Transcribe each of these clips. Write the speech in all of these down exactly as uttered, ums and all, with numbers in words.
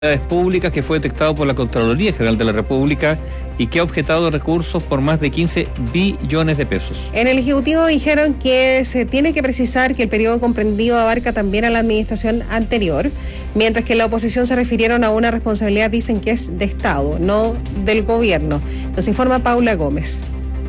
Públicas que fue detectado por la Contraloría General de la República y que ha objetado recursos por más de quince billones de pesos. En el Ejecutivo dijeron que se tiene que precisar que el periodo comprendido abarca también a la administración anterior, mientras que en la oposición se refirieron a una responsabilidad, dicen que es de Estado, no del gobierno. Nos informa Paula Gómez.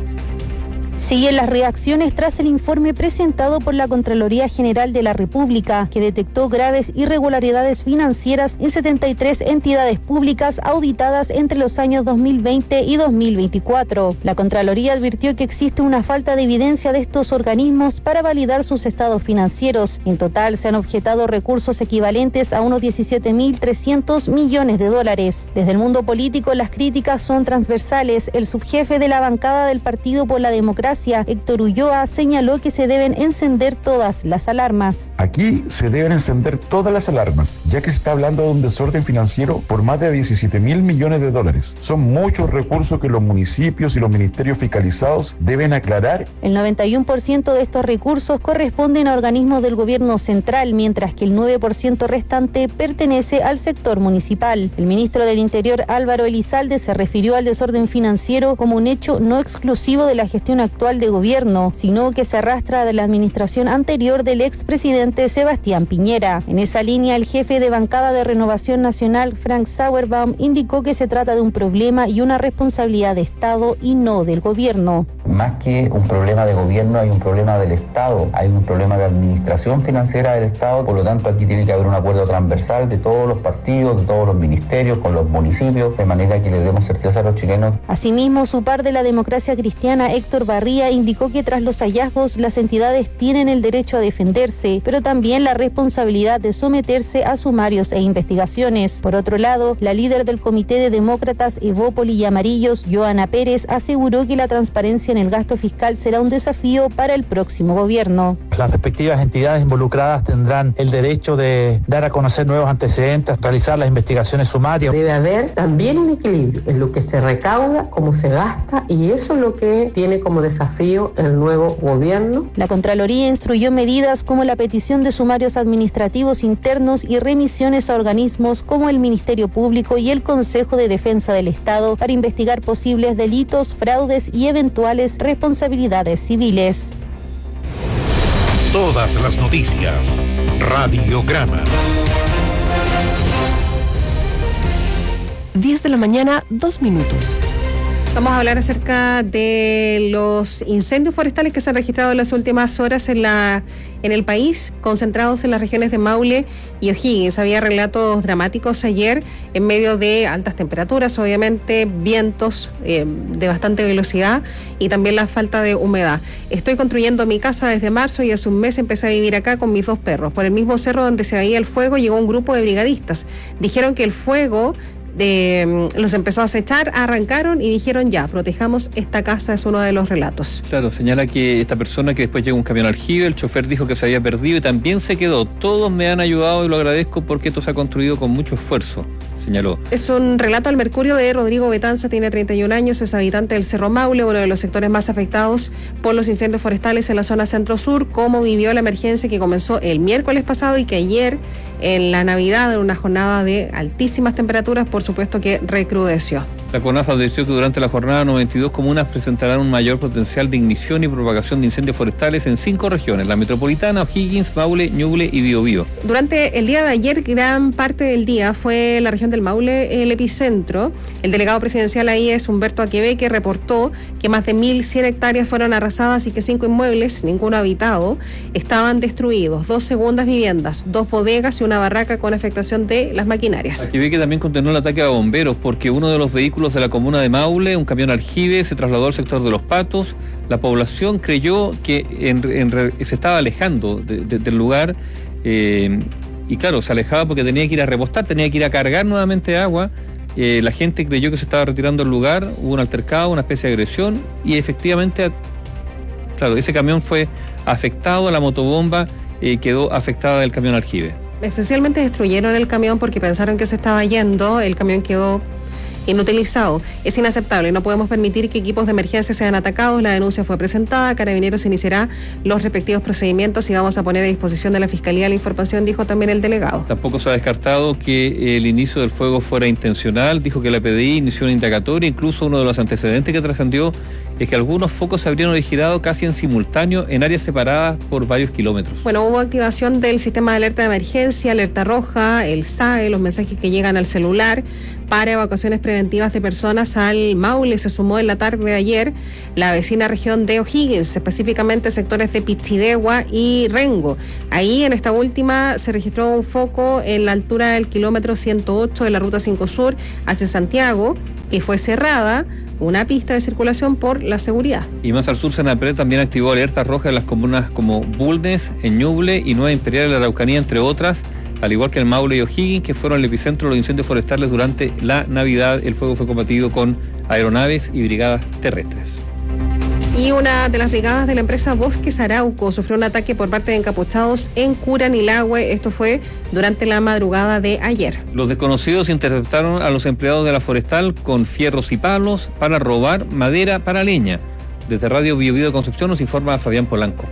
Siguen las reacciones tras el informe presentado por la Contraloría General de la República, que detectó graves irregularidades financieras en setenta y tres entidades públicas auditadas entre los años dos mil veinte y dos mil veinticuatro. La Contraloría advirtió que existe una falta de evidencia de estos organismos para validar sus estados financieros. En total se han objetado recursos equivalentes a unos diecisiete mil trescientos millones de dólares. Desde el mundo político las críticas son transversales. El subjefe de la bancada del Partido por la Democracia, Héctor Ulloa, señaló que se deben encender todas las alarmas. Aquí se deben encender todas las alarmas, ya que se está hablando de un desorden financiero por más de diecisiete mil millones de dólares. Son muchos recursos que los municipios y los ministerios fiscalizados deben aclarar. El noventa y uno por ciento de estos recursos corresponden a organismos del gobierno central, mientras que el nueve por ciento restante pertenece al sector municipal. El ministro del Interior, Álvaro Elizalde, se refirió al desorden financiero como un hecho no exclusivo de la gestión actual de gobierno, sino que se arrastra de la administración anterior del expresidente Sebastián Piñera. En esa línea, el jefe de bancada de Renovación Nacional, Frank Sauerbaum, indicó que se trata de un problema y una responsabilidad de Estado y no del gobierno. Más que un problema de gobierno, hay un problema del Estado, hay un problema de administración financiera del Estado, por lo tanto aquí tiene que haber un acuerdo transversal de todos los partidos, de todos los ministerios, con los municipios, de manera que les demos certeza a los chilenos. Asimismo, su par de la Democracia Cristiana, Héctor Barría, indicó que tras los hallazgos las entidades tienen el derecho a defenderse, pero también la responsabilidad de someterse a sumarios e investigaciones. Por otro lado, la líder del Comité de Demócratas Evópoli y Amarillos, Joana Pérez, aseguró que la transparencia en el gasto fiscal será un desafío para el próximo gobierno. Las respectivas entidades involucradas tendrán el derecho de dar a conocer nuevos antecedentes, realizar las investigaciones sumarias. Debe haber también un equilibrio en lo que se recauda, cómo se gasta, y eso es lo que tiene como desafío el nuevo gobierno. La Contraloría instruyó medidas como la petición de sumarios administrativos internos y remisiones a organismos como el Ministerio Público y el Consejo de Defensa del Estado para investigar posibles delitos, fraudes y eventuales responsabilidades civiles. Todas las noticias. Radiograma. diez de la mañana, dos minutos. Vamos a hablar acerca de los incendios forestales que se han registrado en las últimas horas en la en el país, concentrados en las regiones de Maule y O'Higgins. Había relatos dramáticos ayer en medio de altas temperaturas, obviamente vientos eh, de bastante velocidad y también la falta de humedad. Estoy construyendo mi casa desde marzo y hace un mes empecé a vivir acá con mis dos perros. Por el mismo cerro donde se veía el fuego llegó un grupo de brigadistas. Dijeron que el fuego De, los empezó a acechar, arrancaron y dijeron ya, protejamos esta casa, es uno de los relatos. Claro, señala que esta persona que después llegó un camión aljibe, el chofer dijo que se había perdido y también se quedó. Todos me han ayudado y lo agradezco porque esto se ha construido con mucho esfuerzo, señaló. Es un relato al Mercurio de Rodrigo Betanzo, tiene treinta y un años, es habitante del Cerro Maule, uno de los sectores más afectados por los incendios forestales en la zona centro-sur. Cómo vivió la emergencia que comenzó el miércoles pasado y que ayer, en la Navidad, en una jornada de altísimas temperaturas, por supuesto que recrudeció. La CONAF advirtió que durante la jornada noventa y dos comunas presentarán un mayor potencial de ignición y propagación de incendios forestales en cinco regiones: la metropolitana, O'Higgins, Maule, Ñuble y Biobío. Durante el día de ayer, gran parte del día fue la región del Maule el epicentro. El delegado presidencial ahí es Humberto Aquebeque, reportó que más de mil cien hectáreas fueron arrasadas y que cinco inmuebles, ninguno habitado, estaban destruidos. Dos segundas viviendas, dos bodegas y una barraca con afectación de las maquinarias. Aquebeque también condenó el ataque a bomberos porque uno de los vehículos de la comuna de Maule, un camión aljibe, se trasladó al sector de Los Patos. La población creyó que en, en, se estaba alejando de, de, del lugar eh, y claro, se alejaba porque tenía que ir a repostar, tenía que ir a cargar nuevamente agua. Eh, la gente creyó que se estaba retirando del lugar, hubo un altercado, una especie de agresión y efectivamente, claro, ese camión fue afectado, la motobomba eh, quedó afectada del camión aljibe. Esencialmente destruyeron el camión porque pensaron que se estaba yendo, el camión quedó inutilizado. Es inaceptable, no podemos permitir que equipos de emergencia sean atacados. La denuncia fue presentada, Carabineros iniciará los respectivos procedimientos y vamos a poner a disposición de la Fiscalía la información, dijo también el delegado. Tampoco se ha descartado que el inicio del fuego fuera intencional. Dijo que la P D I inició una indagatoria. Incluso uno de los antecedentes que trascendió es que algunos focos se habrían originado casi en simultáneo en áreas separadas por varios kilómetros. Bueno, hubo activación del sistema de alerta de emergencia, alerta roja, el S A E, los mensajes que llegan al celular para evacuaciones preventivas de personas al Maule. Se sumó en la tarde de ayer la vecina región de O'Higgins, específicamente sectores de Pichidegua y Rengo. Ahí en esta última se registró un foco en la altura del kilómetro ciento ocho de la ruta cinco Sur hacia Santiago, que fue cerrada una pista de circulación por la seguridad. Y más al sur, Senapred también activó alerta roja en las comunas como Bulnes, Ñuble y Nueva Imperial de la Araucanía, entre otras, al igual que el Maule y O'Higgins, que fueron el epicentro de los incendios forestales durante la Navidad. El fuego fue combatido con aeronaves y brigadas terrestres. Y una de las brigadas de la empresa Bosques Arauco sufrió un ataque por parte de encapuchados en Curanilahue. Esto fue durante la madrugada de ayer. Los desconocidos interceptaron a los empleados de la forestal con fierros y palos para robar madera para leña. Desde Radio Bio Bio de Concepción nos informa Fabián Polanco.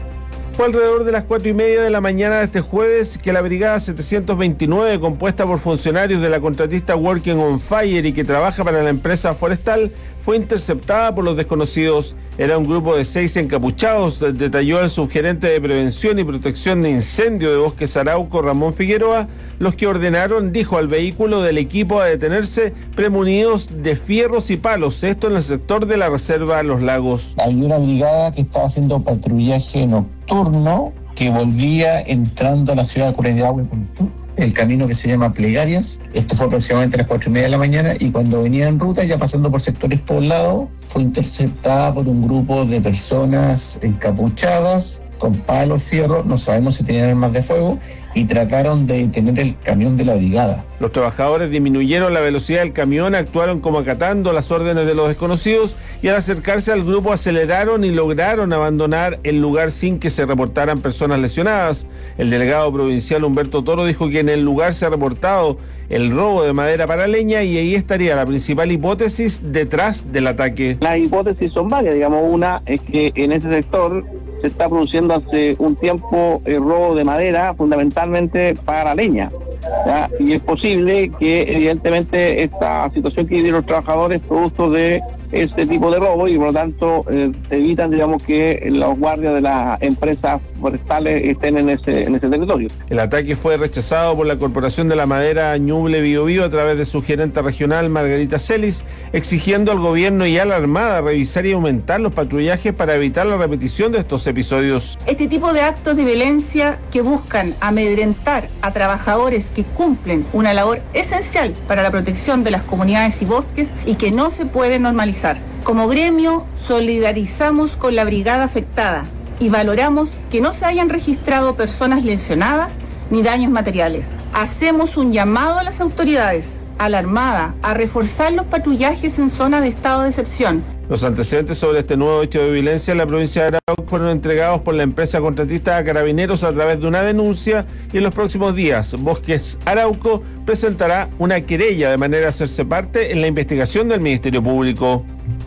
Fue alrededor de las cuatro y media de la mañana de este jueves que la brigada setecientos veintinueve, compuesta por funcionarios de la contratista Working on Fire y que trabaja para la empresa forestal, fue interceptada por los desconocidos. Era un grupo de seis encapuchados, detalló el subgerente de Prevención y Protección de Incendio de Bosques Arauco, Ramón Figueroa, los que ordenaron, dijo, al vehículo del equipo a detenerse premunidos de fierros y palos, esto en el sector de la reserva Los Lagos. Hay una brigada que estaba haciendo patrullaje nocturno que volvía entrando a la ciudad de Curanilahue, el camino que se llama Plegarias. Esto fue aproximadamente a las cuatro y media de la mañana y cuando venía en ruta, ya pasando por sectores poblados, fue interceptada por un grupo de personas encapuchadas con palos, fierros, no sabemos si tenían armas de fuego, y trataron de detener el camión de la brigada. Los trabajadores disminuyeron la velocidad del camión, actuaron como acatando las órdenes de los desconocidos y al acercarse al grupo aceleraron y lograron abandonar el lugar sin que se reportaran personas lesionadas. El delegado provincial Humberto Toro dijo que en el lugar se ha reportado el robo de madera para leña y ahí estaría la principal hipótesis detrás del ataque. Las hipótesis son varias, digamos, una es que en ese sector se está produciendo hace un tiempo el robo de madera, fundamentalmente para leña, ¿ya? Y es posible que evidentemente esta situación que viven los trabajadores es producto de este tipo de robo y por lo tanto eh, evitan, digamos, que los guardias de las empresas forestales estén en ese, en ese territorio. El ataque fue rechazado por la Corporación de la Madera Ñuble Bio Bio a través de su gerente regional Margarita Celis, exigiendo al gobierno y a la Armada revisar y aumentar los patrullajes para evitar la repetición de estos episodios. Este tipo de actos de violencia que buscan amedrentar a trabajadores que cumplen una labor esencial para la protección de las comunidades y bosques y que no se puede normalizar. Como gremio, solidarizamos con la brigada afectada y valoramos que no se hayan registrado personas lesionadas ni daños materiales. Hacemos un llamado a las autoridades, a la Armada, a reforzar los patrullajes en zonas de estado de excepción. Los antecedentes sobre este nuevo hecho de violencia en la provincia de Arauco fueron entregados por la empresa contratista a Carabineros a través de una denuncia y en los próximos días Bosques Arauco presentará una querella de manera a hacerse parte en la investigación del Ministerio Público.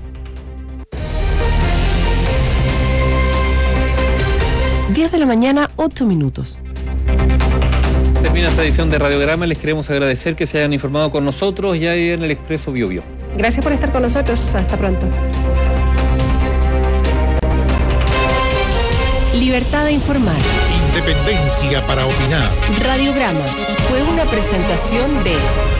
diez de la mañana, ocho minutos. Termina esta edición de Radiograma. Les queremos agradecer que se hayan informado con nosotros ya en el Expreso Bio Bio. Gracias por estar con nosotros. Hasta pronto. Libertad de informar. Independencia para opinar. Radiograma fue una presentación de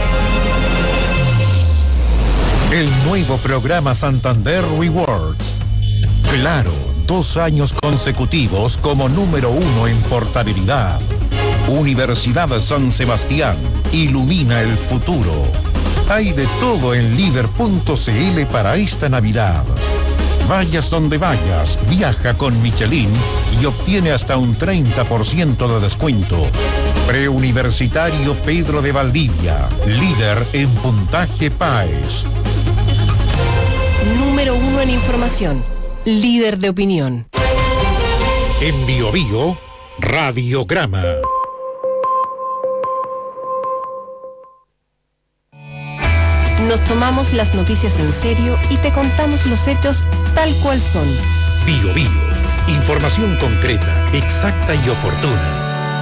el nuevo programa Santander Rewards. Claro, dos años consecutivos como número uno en portabilidad. Universidad San Sebastián, ilumina el futuro. Hay de todo en líder punto c l para esta Navidad. Vayas donde vayas, viaja con Michelin y obtiene hasta un treinta por ciento de descuento. Preuniversitario Pedro de Valdivia, líder en puntaje P A E S. Número uno en información, líder de opinión. En Bio Bio, Radiograma. Nos tomamos las noticias en serio y te contamos los hechos tal cual son. Bio Bio. Información concreta, exacta y oportuna.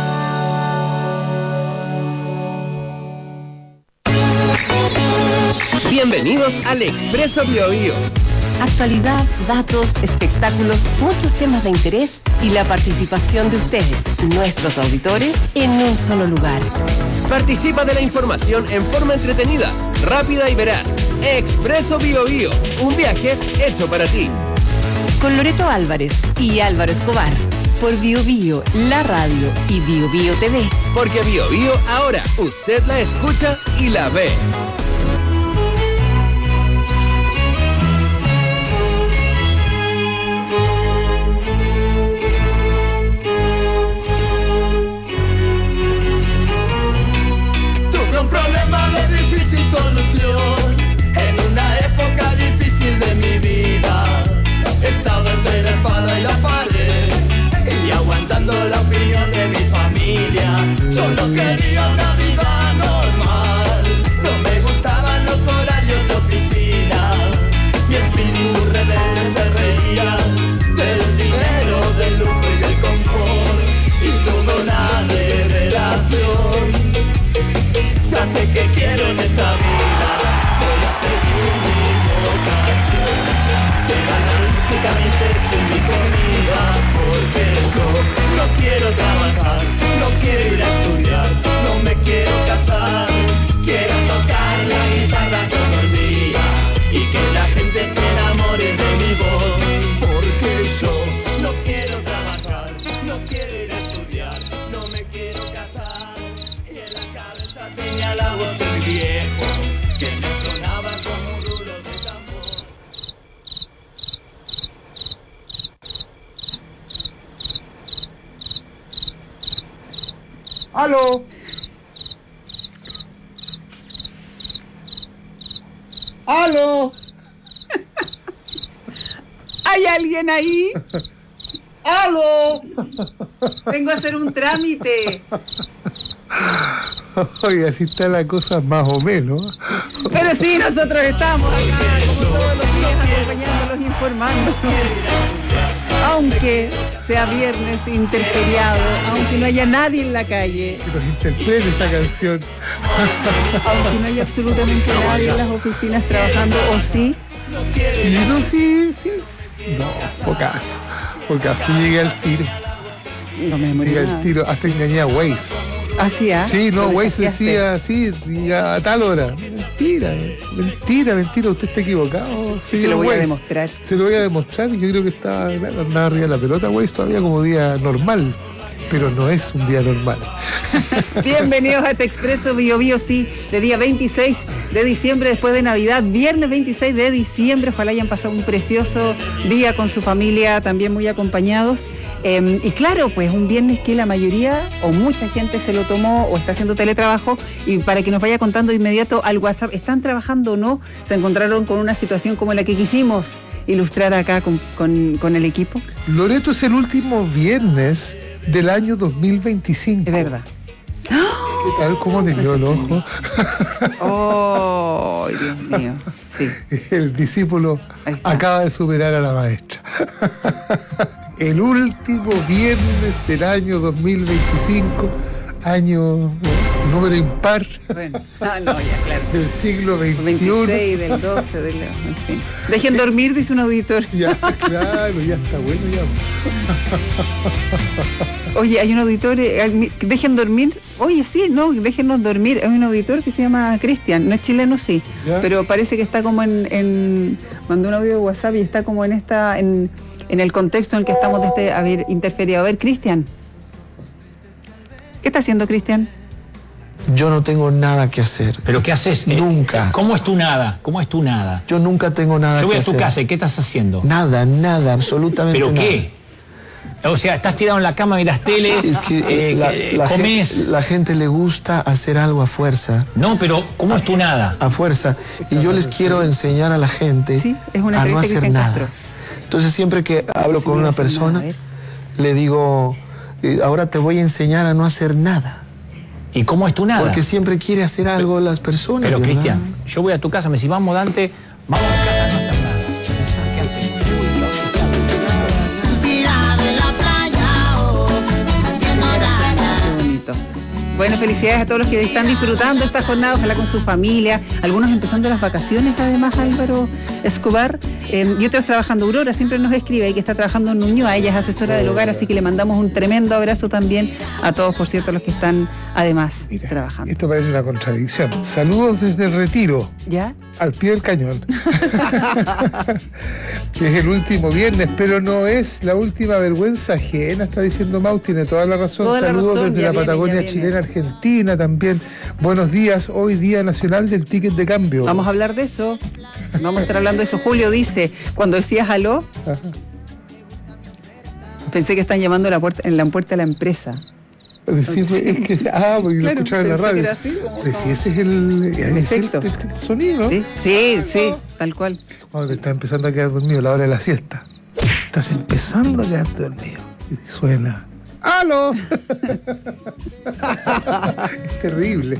Bienvenidos al Expreso Bio Bio. Actualidad, datos, espectáculos, muchos temas de interés y la participación de ustedes, nuestros auditores, en un solo lugar. Participa de la información en forma entretenida, rápida y veraz. Expreso Bio Bio, un viaje hecho para ti. Con Loreto Álvarez y Álvaro Escobar, por Bio Bio, la radio y Bio Bio T V. Porque Bio Bio ahora usted la escucha y la ve. Solución en una época difícil de mi vida. Estaba entre la espada y la pared y aguantando la opinión de mi familia. Solo quería una vida normal. No me gustaban los horarios de oficina. Mi espíritu rebelde se reía del dinero, del lujo y del confort. Y tuve una revelación. Ya sé que quiero en esta vida, voy a seguir mi vocación. Será la música, mi techo y mi comida, porque yo no quiero trabajar, no quiero ir a estudiar, no me quiero casar. Quiero tocar la guitarra todo el día y que la gente se enamore de mi voz, porque yo no quiero trabajar, no quiero ir a estudiar, no me quiero casar. Y en la cabeza tenía la voz del viejo que me sonaba como un rulo de tambor. ¡Aló! ¡Aló! ¿Hay alguien ahí? ¡Aló! Vengo a hacer un trámite. Oye, así está la cosa más o menos. Pero sí, nosotros estamos acá, como todos los días, acompañándolos, informándonos. Aunque sea viernes interferiado, aunque no haya nadie en la calle. Que nos interprete esta canción. Aunque no haya absolutamente nadie en las oficinas trabajando, ¿o sí? Sí, no, sí, sí. No, pocaso. Pocaso, llegué al tiro. No me demoré Llegué nada. al tiro, hasta engañé a Waze. ¿Así, ah? Sí, no, ¿Lo Waze desafiaste? decía así, diga, a tal hora. Mentira, mentira, mentira, usted está equivocado. Se señor lo voy a Waze. demostrar. Se lo voy a demostrar. Yo creo que está, claro, andaba arriba de la pelota, Waze, todavía como día normal. Pero no es un día normal. Bienvenidos a este Expreso Bio Bio, sí, de día veintiséis de diciembre, después de Navidad, viernes veintiséis de diciembre. Ojalá hayan pasado un precioso día con su familia, también muy acompañados. Eh, y claro, pues un viernes que la mayoría o mucha gente se lo tomó o está haciendo teletrabajo. Y para que nos vaya contando de inmediato al WhatsApp, ¿están trabajando o no? ¿Se encontraron con una situación como la que quisimos ilustrar acá con, con, con el equipo? Loreto, es el último viernes del año dos mil veinticinco. Es verdad. ¿Qué tal? ¿Cómo te dio el ojo? Oh, Dios mío. Sí. El discípulo acaba de superar a la maestra. El último viernes del año dos mil veinticinco, año número impar. Bueno, ah, no, ya, claro. Del siglo veintiuno. veintiséis, del doce, del, en fin. Dejen sí. dormir, dice un auditor. Ya, claro, ya está bueno ya. Oye, hay un auditor, eh, dejen dormir. Oye, sí, no, déjenos dormir. Hay un auditor que se llama Cristian, no es chileno, sí, ¿ya? Pero parece que está como en, en mandó un audio de WhatsApp y está como en esta, en, en el contexto en el que estamos de este haber interferido. A ver, Cristian, ¿qué está haciendo Cristian? Yo no tengo nada que hacer. ¿Pero qué haces? Nunca. ¿Cómo es tu nada? ¿Cómo es tu nada? Yo nunca tengo nada que hacer. Yo voy a tu casa, ¿y qué estás haciendo? Nada, nada, absolutamente nada. ¿Pero qué? O sea, estás tirado en la cama, miras tele, es que eh, la, la comes... Gente, la gente le gusta hacer algo a fuerza. No, pero ¿cómo a, es tu nada? A fuerza. Y yo les quiero enseñar a la gente sí, es una a no hacer nada. Castro. Entonces siempre que hablo sí, con una persona, nada, le digo, ahora te voy a enseñar a no hacer nada. ¿Y cómo es tu nada? Porque siempre quiere hacer algo las personas. Pero ¿verdad? Cristian, yo voy a tu casa, me decís, vamos Dante, vamos a mi casa a no hacer nada. ¿Qué hacemos? Tirado en la playa, oh, haciendo nada. Qué bonito. Bueno, felicidades a todos los que están disfrutando esta jornada, ojalá con su familia, algunos empezando las vacaciones, además Álvaro Escobar, eh, y otros trabajando. Aurora siempre nos escribe ahí que está trabajando en Ñuñoa, ella es asesora del hogar, así que le mandamos un tremendo abrazo también a todos, por cierto, los que están además Mira, trabajando. Esto parece una contradicción. Saludos desde el Retiro. ¿Ya? Al pie del cañón. Que es el último viernes, pero no es la última vergüenza ajena, está diciendo Mau, tiene toda la razón. Toda la Saludos razón, desde ya la viene, Patagonia ya viene. chilena, Argentina también. Buenos días, hoy Día Nacional del Ticket de Cambio. Vamos a hablar de eso, vamos a estar hablando de eso. Julio dice, cuando decías aló, Ajá. pensé que están llamando a la puerta, en la puerta de la empresa. Decir, Sí. es que, ah, porque Claro, lo escuchaba en la pensé que radio. era así, como- Pero si ese es el, es el, efecto. el- el sonido, ¿no? Sí, sí, sí, tal cual. Cuando te estás empezando a quedar dormido, la hora de la siesta. Estás empezando a quedarte dormido. Y suena. ¡Aló! Es terrible.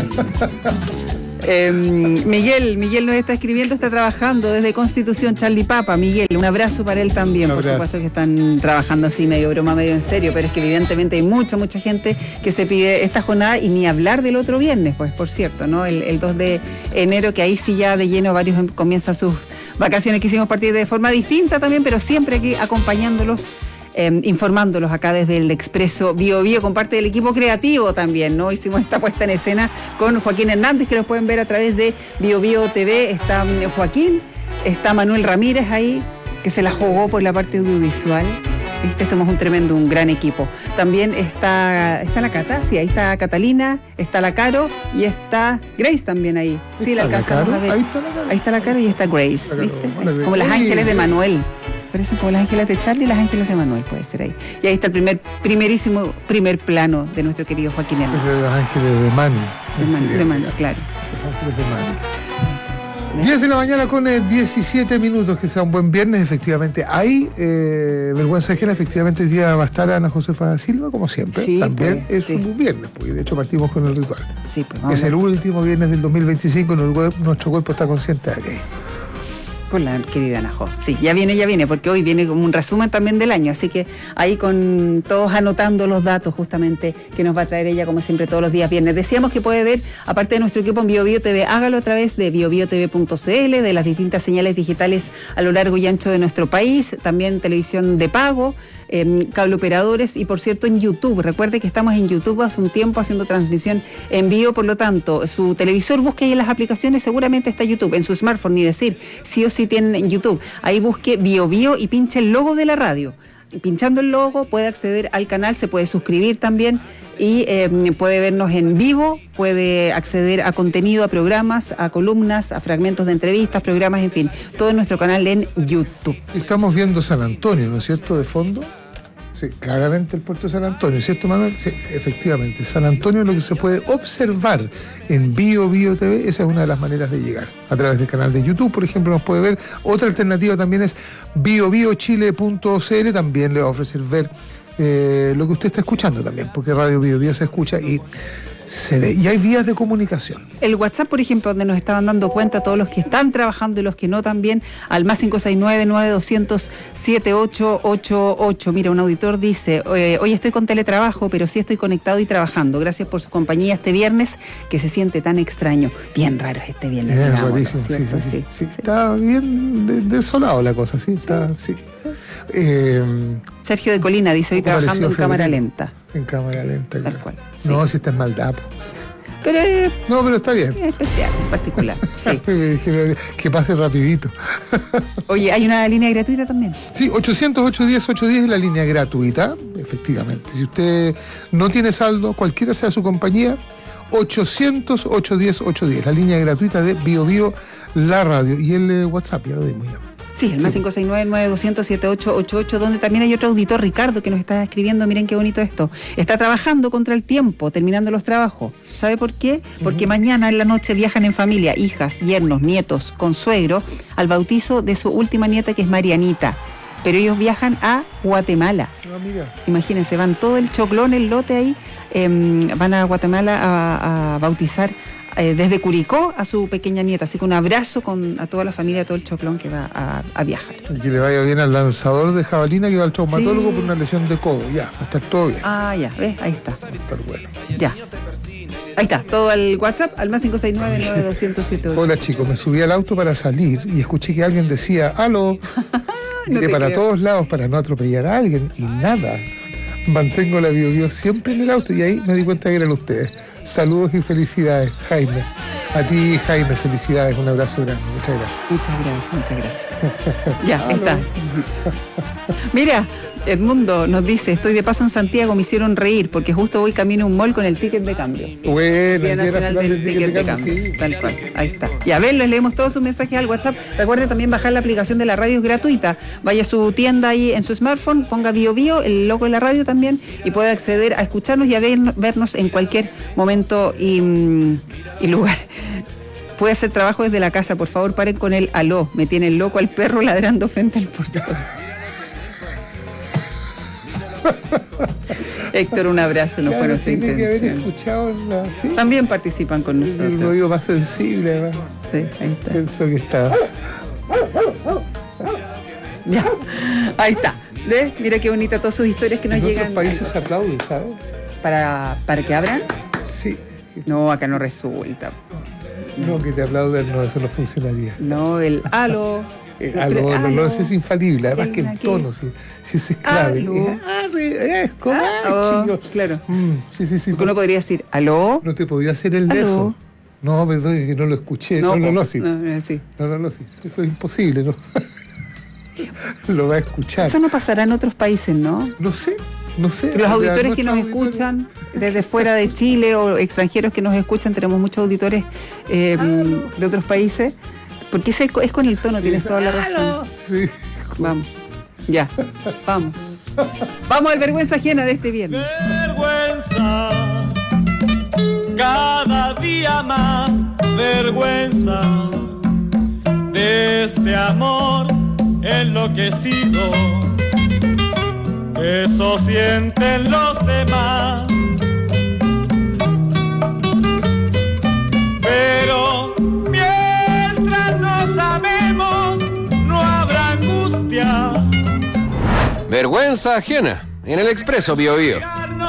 Eh, Miguel, Miguel nos está escribiendo, está trabajando desde Constitución Charlie Papa. Miguel, un abrazo para él también, Un por abrazo. supuesto que están trabajando así medio broma, medio en serio, pero es que evidentemente hay mucha, mucha gente que se pide esta jornada y ni hablar del otro viernes, pues por cierto, ¿no? El, el dos de enero, que ahí sí ya de lleno varios em- comienzan sus vacaciones, quisimos partir de forma distinta también, pero siempre aquí acompañándolos. Eh, informándolos acá desde el Expreso Bio Bio con parte del equipo creativo también, ¿no? Hicimos esta puesta en escena con Joaquín Hernández, que los pueden ver a través de Bio Bio T V. Está mm, Joaquín, está Manuel Ramírez ahí, que se la jugó por la parte audiovisual. ¿Viste? Somos un tremendo, un gran equipo. También está, está la Cata, sí, ahí está Catalina, está la Caro y está Grace también ahí. Sí, la ¿Está la alcanzamos Caro? a ver. Ahí está la Caro. Ahí está la Caro y está Grace, La Caro, ¿viste? hola, Como las Grace. ángeles de Manuel. Parecen como las ángeles de Charlie y las ángeles de Manuel, puede ser ahí. Y ahí está el primer, primerísimo primer plano de nuestro querido Joaquín Hernández. Es de los ángeles de Manu. De Manu, de Manu, claro. Los ángeles de Manu. diez de la mañana con eh, diecisiete minutos, que sea un buen viernes, efectivamente. Hay eh, vergüenza ajena, efectivamente hoy día va a estar Ana Josefa Silva, como siempre. Sí, También pues, es sí. un buen viernes, porque de hecho partimos con el ritual. Sí, pues vamos Es el último viernes del dos mil veinticinco, y nuestro cuerpo está consciente de aquello. con la querida Ana Jo. Sí, ya viene, ya viene, porque hoy viene como un resumen también del año, así que ahí con todos anotando los datos justamente que nos va a traer ella como siempre todos los días viernes. Decíamos que puede ver, aparte de nuestro equipo en Bio Bio T V, hágalo a través de bio bio t v punto c l, de las distintas señales digitales a lo largo y ancho de nuestro país, también televisión de pago, eh, cable operadores y por cierto en YouTube. Recuerde que estamos en YouTube hace un tiempo haciendo transmisión en vivo, por lo tanto, su televisor busque ahí en las aplicaciones, seguramente está YouTube, en su smartphone, ni decir, sí o sí tienen en YouTube. Ahí busque Bio Bio y pinche el logo de la radio. Pinchando el logo puede acceder al canal, se puede suscribir también y eh, puede vernos en vivo, puede acceder a contenido, a programas, a columnas, a fragmentos de entrevistas, programas, en fin, todo en nuestro canal en YouTube. Estamos viendo San Antonio, ¿no es cierto?, de fondo. Sí, claramente el puerto de San Antonio, ¿cierto, Manuel? Sí, efectivamente. San Antonio es lo que se puede observar en Bio Bio T V, esa es una de las maneras de llegar. A través del canal de YouTube, por ejemplo, nos puede ver. Otra alternativa también es bio bio chile punto c l, también le va a ofrecer ver eh, lo que usted está escuchando también, porque Radio Bio Bio se escucha y se ve. Y hay vías de comunicación. El WhatsApp, por ejemplo, donde nos estaban dando cuenta todos los que están trabajando y los que no también, al más cinco seis nueve, nueve dos cero cero, siete ocho ocho ocho. Mira, un auditor dice, eh, hoy estoy con teletrabajo, pero sí estoy conectado y trabajando. Gracias por su compañía este viernes, que se siente tan extraño. Bien raro es este viernes. Es digámoslo, rarísimo, sí, ¿cierto? sí, sí, sí. Está bien de- desolado la cosa, sí, está, sí. Eh, Sergio de Colina dice, hoy ¿cómo trabajando en pareció cámara febrero? lenta. En cámara lenta, Tal claro. cual. No, si está en maldad. po. Pero es No, pero está bien. especial, en particular. Sí. Me dijeron que pase rapidito. Oye, hay una línea gratuita también. Sí, ochocientos, ochocientos diez, ochocientos diez es la línea gratuita, efectivamente. Si usted no tiene saldo, cualquiera sea su compañía, ochocientos, ochocientos diez, ochocientos diez, la línea gratuita de Bio Bio, la radio. Y el eh, WhatsApp, ya lo dimos ya. Sí, el más cinco seis nueve, nueve dos cero cero, siete ocho ocho ocho, donde también hay otro auditor, Ricardo, que nos está escribiendo, miren qué bonito esto. Está trabajando contra el tiempo, terminando los trabajos. ¿Sabe por qué? Porque mañana en la noche viajan en familia, hijas, yernos, nietos, consuegro, al bautizo de su última nieta, que es Marianita. Pero ellos viajan a Guatemala. Ah, mira. Imagínense, van todo el choclón, el lote ahí, eh, van a Guatemala a, a bautizar eh, desde Curicó a su pequeña nieta. Así que un abrazo con, a toda la familia, a todo el choclón que va a, a viajar. Y que le vaya bien al lanzador de jabalina que va al traumatólogo sí. por una lesión de codo. Ya, va a estar todo bien. Ah, ya, ¿ves? Ahí está. Va a estar bueno. Ya. Ahí está, todo al WhatsApp, al más cinco seis nueve, nueve dos cero siete ocho. Hola chicos, me subí al auto para salir y escuché que alguien decía, aló, no de para creo. todos lados para no atropellar a alguien y nada. Mantengo la Bio Bio siempre en el auto y ahí me di cuenta que eran ustedes. Saludos y felicidades, Jaime. A ti, Jaime, felicidades, un abrazo grande, muchas gracias. Muchas gracias, muchas gracias. Ya, ahí está. Mira, Edmundo nos dice, estoy de paso en Santiago, me hicieron reír porque justo voy camino a un mall con el ticket de cambio. Bueno, Día Nacional del ticket, ticket de cambio. De cambio. Sí. Tal cual, ahí está. Y a ver, les leemos todos sus mensajes al WhatsApp. Recuerden también bajar la aplicación de la radio, es gratuita. Vaya a su tienda ahí en su smartphone, ponga Bio Bio, el logo de la radio también, y puede acceder a escucharnos y a ver, vernos en cualquier momento y, y lugar. Puede hacer trabajo desde la casa, por favor, paren con el aló. Me tiene loco al perro ladrando frente al portón. Héctor, un abrazo, no claro, fue nuestra tiene intención. Que haber escuchado la, ¿sí? También participan con nosotros. El oído más sensible, además. Sí, ahí está. Pienso que estaba. Ya, ahí está. ¿Ves? Mira qué bonita todas sus historias que nos en llegan. En otros países aplauden, ¿sabes? ¿Para, ¿Para que abran? Sí. No, acá no resulta. No, que te aplauden, no, eso no funcionaría. No, el aló. El aló, no, no, eso es infalible, además el, que el tono, si, si es clave. Es como, ah, oh, claro. Mm, sí, sí, sí. Porque uno podría decir, aló. No te podía hacer el de eso. No, perdón, es que no lo escuché. No, no, no, no, sí. No, no, sí. no, no, no, sí. Eso es imposible, ¿no? Lo va a escuchar. Eso no pasará en otros países, ¿no? No sé. No sé. Los auditores que nos auditores... escuchan desde fuera de Chile o extranjeros que nos escuchan, tenemos muchos auditores eh, ah, de otros países, porque es, es con el tono, tienes toda la razón. Sí. Vamos, ya, vamos. Vamos al vergüenza ajena de este viernes. Vergüenza, cada día más vergüenza de este amor enloquecido. Eso sienten los demás, pero mientras no sabemos, no habrá angustia. Vergüenza ajena en el Expreso Bio Bio.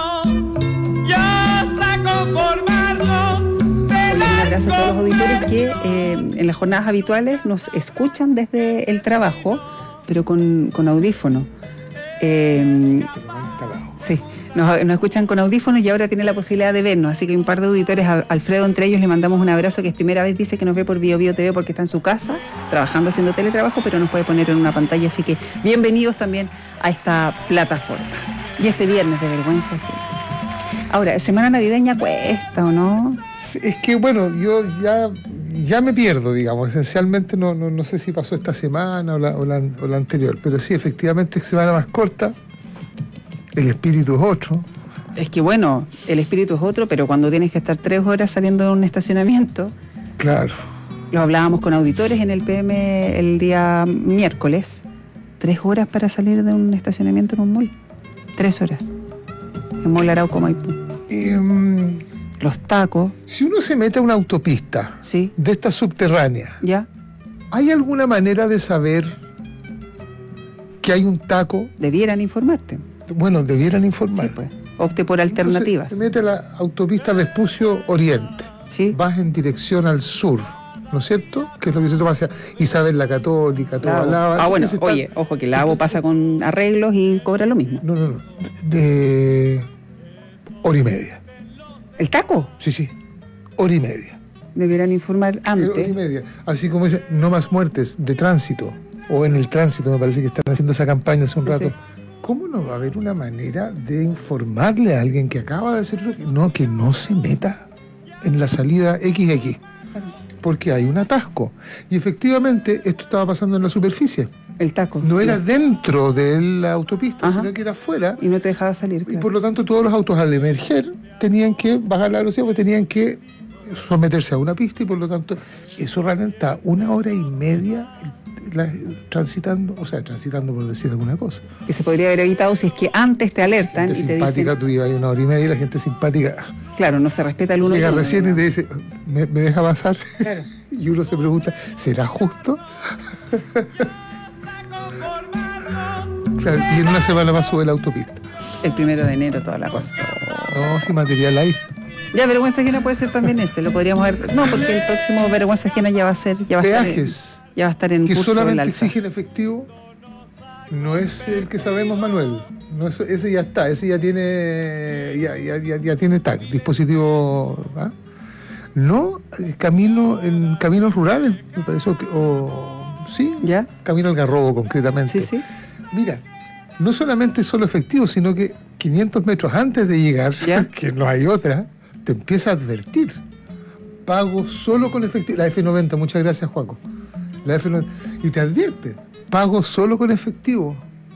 Y hasta conformarnos. Oye, un abrazo a todos los auditores que eh, en las jornadas habituales nos escuchan desde el trabajo, pero con, con audífono. Eh, sí, nos, nos escuchan con audífonos y ahora tienen la posibilidad de vernos, así que hay un par de auditores, a Alfredo entre ellos, le mandamos un abrazo, que es primera vez, dice que nos ve por Bio Bio T V porque está en su casa trabajando, haciendo teletrabajo, pero nos puede poner en una pantalla, así que bienvenidos también a esta plataforma. Y este viernes de vergüenza ajena. Ahora, semana navideña cuesta, ¿o no? Es que bueno, yo ya ya me pierdo, digamos, esencialmente no, no, no sé si pasó esta semana o la, o, la, o la anterior, pero sí, efectivamente es semana más corta, el espíritu es otro. Es que bueno, el espíritu es otro, pero cuando tienes que estar tres horas saliendo de un estacionamiento. Claro. Lo hablábamos con auditores en el P M el día miércoles, tres horas para salir de un estacionamiento en un mall, tres horas, en Mall Arauco Maipú. Y, um... los tacos. Si uno se mete a una autopista ¿sí? de esta subterránea, ¿ya? ¿Hay alguna manera de saber que hay un taco? Debieran informarte. Bueno, debieran informar. Sí, pues. Opte por alternativas. Se mete a la autopista Vespucio Oriente. ¿Sí? Vas en dirección al sur, ¿no es cierto? Que es lo que se toma hacia Isabel la Católica, toda la... Ah, bueno, está... oye, ojo que la A B O pasa con arreglos y cobra lo mismo. No, no, no. De hora y media. ¿El taco? Sí, sí. Hora y media. Debieran informar antes. Hora y media. Así como dice, no más muertes de tránsito. O en el tránsito, me parece que están haciendo esa campaña hace un sí, rato. Sí. ¿Cómo no va a haber una manera de informarle a alguien que acaba de hacer no, que no se meta en la salida equis equis? Claro. Porque hay un atasco. Y efectivamente, esto estaba pasando en la superficie. El taco. No era dentro de la autopista, ajá, sino que era afuera. Y no te dejaba salir. Claro. Y por lo tanto, todos los autos al emerger tenían que bajar la velocidad, porque tenían que someterse a una pista y por lo tanto, eso ralenta una hora y media la- transitando, o sea, transitando por decir alguna cosa. Que se podría haber evitado si es que antes te alertan Gente y te simpática, dicen, tú ibas ahí una hora y media y la gente simpática claro, no se respeta el uno. llega al uno, recién ¿no? y te dice, ¿me, me deja pasar? Claro. Y uno se pregunta, ¿será justo? Claro, y en una semana más sube la autopista. El primero de enero toda la cosa. No, sin material ahí. Ya, vergüenza ajena puede ser también ese, lo podríamos ver. No, porque el próximo vergüenza ajena ya va a ser, ya va a estar en, Peajes ya va a estar en que curso del solamente alza. exigen efectivo, no es el que sabemos, Manuel. No es- ese ya está, ese ya tiene ya, ya, ya, ya tiene tag, dispositivo. ¿Ah? No, eh, camino en caminos rurales, me parece, o, o- sí, ¿Ya? camino al Garrobo concretamente. Sí, sí. Mira, no solamente solo efectivo, sino que quinientos metros antes de llegar, que no hay otra, te empieza a advertir. Pago solo con efectivo. La F noventa, muchas gracias, Juaco. La F noventa. Y te advierte, pago solo con efectivo.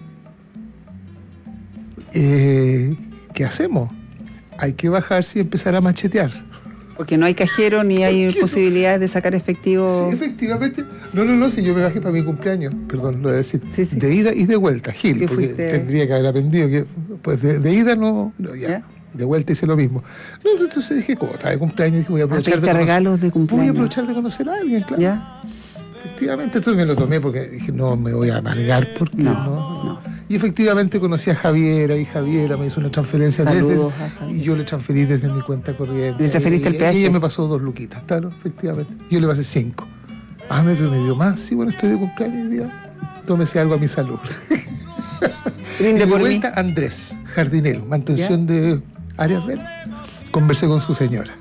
Eh, ¿Qué hacemos? Hay que bajarse y empezar a machetear. Porque no hay cajero ni hay ¿Qué no? posibilidades de sacar efectivo. Sí, efectivamente. No, no, no, si yo me bajé para mi cumpleaños, perdón, lo voy a decir. De ida y de vuelta, Gil, ¿Qué porque fuiste? tendría que haber aprendido que pues de, de ida no, no, ya. ¿Ya? De vuelta hice lo mismo. No, entonces dije, como estaba de cumpleaños, dije, voy a aprovechar de pediste conocer, regalos de cumpleaños. voy a aprovechar de conocer a alguien, claro. ¿Ya? Efectivamente, entonces me lo tomé porque dije, no me voy a amargar porque No, no. no. Y efectivamente conocí a Javiera y Javiera me hizo una transferencia Saludos desde a Javiera. y yo le transferí desde mi cuenta corriente. ¿Le transferiste el Y- peaje? Y ella me pasó dos luquitas, claro, efectivamente. Yo le pasé cinco. Ah, me, me dio más. Sí, bueno, estoy de cumpleaños hoy día. Tómese algo a mi salud. Brinde Y de por mí. vuelta, Andrés, jardinero, mantención de áreas verdes. Conversé con su señora.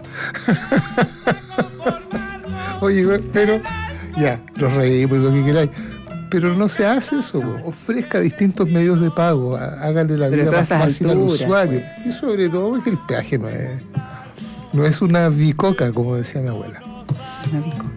Oye, güey, pero ya, los reímos y lo que queráis. Pero no se hace eso, po. Ofrezca distintos medios de pago, há- hágale la Pero vida a más todas fácil al alturas, usuario. Y sobre todo porque el peaje no es, no es una bicoca, como decía mi abuela. Una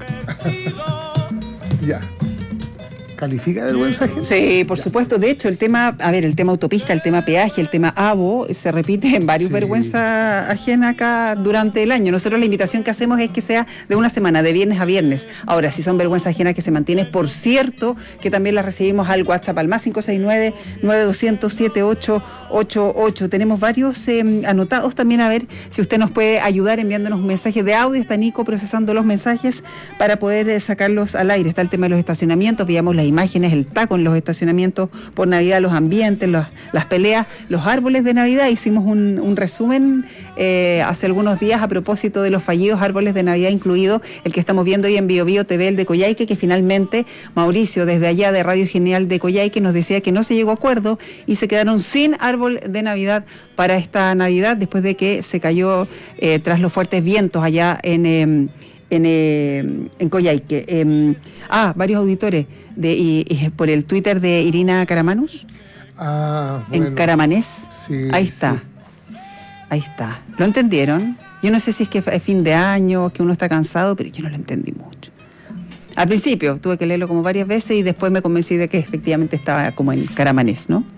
bicoca. Ya. ¿Califica de vergüenza ajena? Sí, por supuesto. De hecho, el tema, a ver, el tema autopista, el tema peaje, el tema A B O, se repite en varios Sí. vergüenza ajena acá durante el año. Nosotros la invitación que hacemos es que sea de una semana, de viernes a viernes. Ahora, si son vergüenza ajena que se mantiene, por cierto, que también las recibimos al WhatsApp, al más cinco seis nueve, nueve dos cero cero, siete ocho ocho ocho. Tenemos varios eh, anotados también, a ver si usted nos puede ayudar enviándonos un mensaje de audio. Está Nico procesando los mensajes para poder eh, sacarlos al aire. Está el tema de los estacionamientos, veíamos las imágenes, el taco en los estacionamientos por Navidad, los ambientes, los- las peleas, los árboles de Navidad. Hicimos un, un resumen eh, hace algunos días a propósito de los fallidos árboles de Navidad, incluido el que estamos viendo hoy en Bio Bio T V, el de Coyhaique, que finalmente Mauricio, desde allá de Radio Genial de Coyhaique, nos decía que no se llegó a acuerdo y se quedaron sin árbol de Navidad para esta Navidad, después de que se cayó eh, tras los fuertes vientos allá en... eh, en, eh, en Coyhaique. Eh, ah, varios auditores de, y, y por el Twitter de Irina Caramanus, Ah, en bueno. Caramanés. Sí, Ahí está. sí. Ahí está. ¿Lo entendieron? Yo no sé si es que es fin de año, que uno está cansado, pero yo no lo entendí mucho. Al principio tuve que leerlo como varias veces y después me convencí de que efectivamente estaba como en Caramanés, ¿no?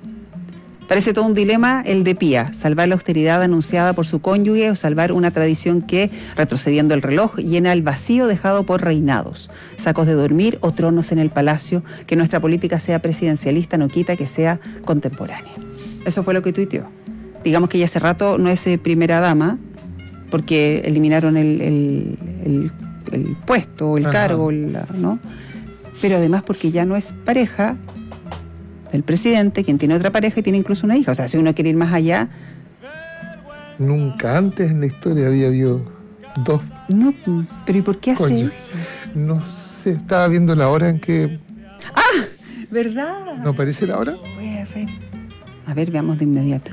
Parece todo un dilema el de Pía, salvar la austeridad anunciada por su cónyuge o salvar una tradición que, retrocediendo el reloj, llena el vacío dejado por reinados, sacos de dormir o tronos en el palacio. Que nuestra política sea presidencialista no quita que sea contemporánea. Eso fue lo que tuiteó. Digamos que ya hace rato no es eh, primera dama, porque eliminaron el, el, el, el puesto, el Ajá. cargo, el, ¿no? Pero además porque ya no es pareja del presidente, quien tiene otra pareja y tiene incluso una hija. O sea, si uno quiere ir más allá, Nunca antes en la historia había habido dos. no, pero ¿y por qué hace cónyuges. eso? No sé, estaba viendo la hora en que. ¡Ah! ¿Verdad? ¿No aparece la hora? Voy a ver. A ver, veamos de inmediato.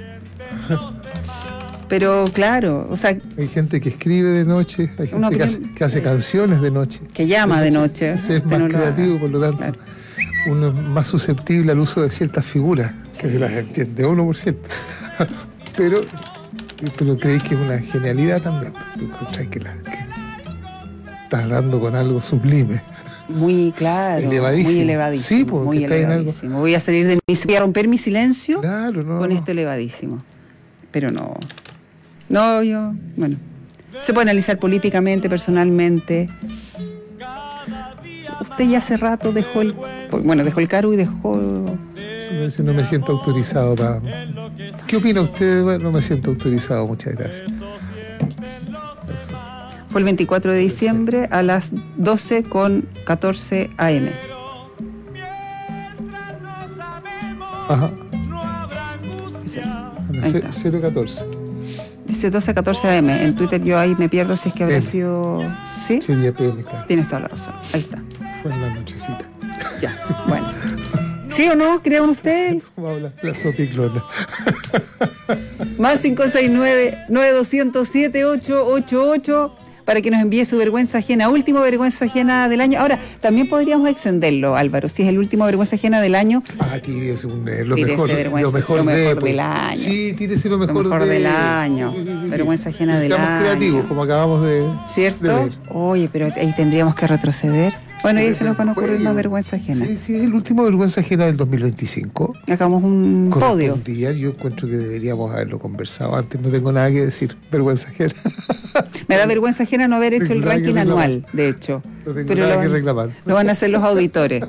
Pero claro, o sea, Hay gente que escribe de noche, hay Uno gente que cree- hace, que hace canciones de noche. que llama de noche. Se es Usted más no lo haga. creativo, por lo tanto, uno es más susceptible al uso de ciertas figuras, que se las entiende uno, por cierto. pero, pero creéis que es una genialidad también. Tú encontrás que, la, que estás dando con algo sublime. Muy claro, Elevadísimo. muy elevadísimo. Sí, porque muy está en algo- elevadísimo. Voy a salir de mi, voy a romper mi silencio Claro, no. con esto elevadísimo. Pero no. No, yo, bueno. Se puede analizar políticamente, personalmente. usted ya hace rato dejó el, bueno, dejó el cargo y dejó... No me siento autorizado para... ¿Qué opina usted? Bueno, no me siento autorizado, muchas gracias. Eso. Fue el veinticuatro de diciembre a las doce con catorce a eme. Ajá. Sí. cero catorce. Dice doce a catorce a eme. En Twitter yo ahí me pierdo si es que habrá P M. sido... ¿Sí? Sería P M, claro. Tienes toda la razón. Ahí está. Fue en la nochecita. Ya, bueno. ¿Sí o no? ¿Creen ustedes? Vamos a hablar la sopiclona. Más cinco seis nueve, nueve dos cero cero, siete ocho ocho ocho para que nos envíe su vergüenza ajena, último vergüenza ajena del año. Ahora, también podríamos extenderlo, Álvaro, si es el último vergüenza ajena del año. Ah, tírese un, eh, lo, tírese mejor, vergüenza, lo mejor, lo mejor de, del año. Sí, tírese lo mejor, lo mejor de, del año. Sí, sí, sí, sí. Vergüenza ajena del año. Seamos creativos, como acabamos de... ¿Cierto? de ver. Oye, pero ahí tendríamos que retroceder. Bueno, y se nos van a ocurrir más vergüenza ajena. Sí, sí, es el último vergüenza ajena del dos mil veinticinco. Hagamos un podio. Yo encuentro que deberíamos haberlo conversado antes. No tengo nada que decir. Vergüenza ajena. Me da vergüenza ajena no haber hecho el ranking anual, de hecho. No tengo Pero nada lo, que reclamar. Lo van a hacer los auditores.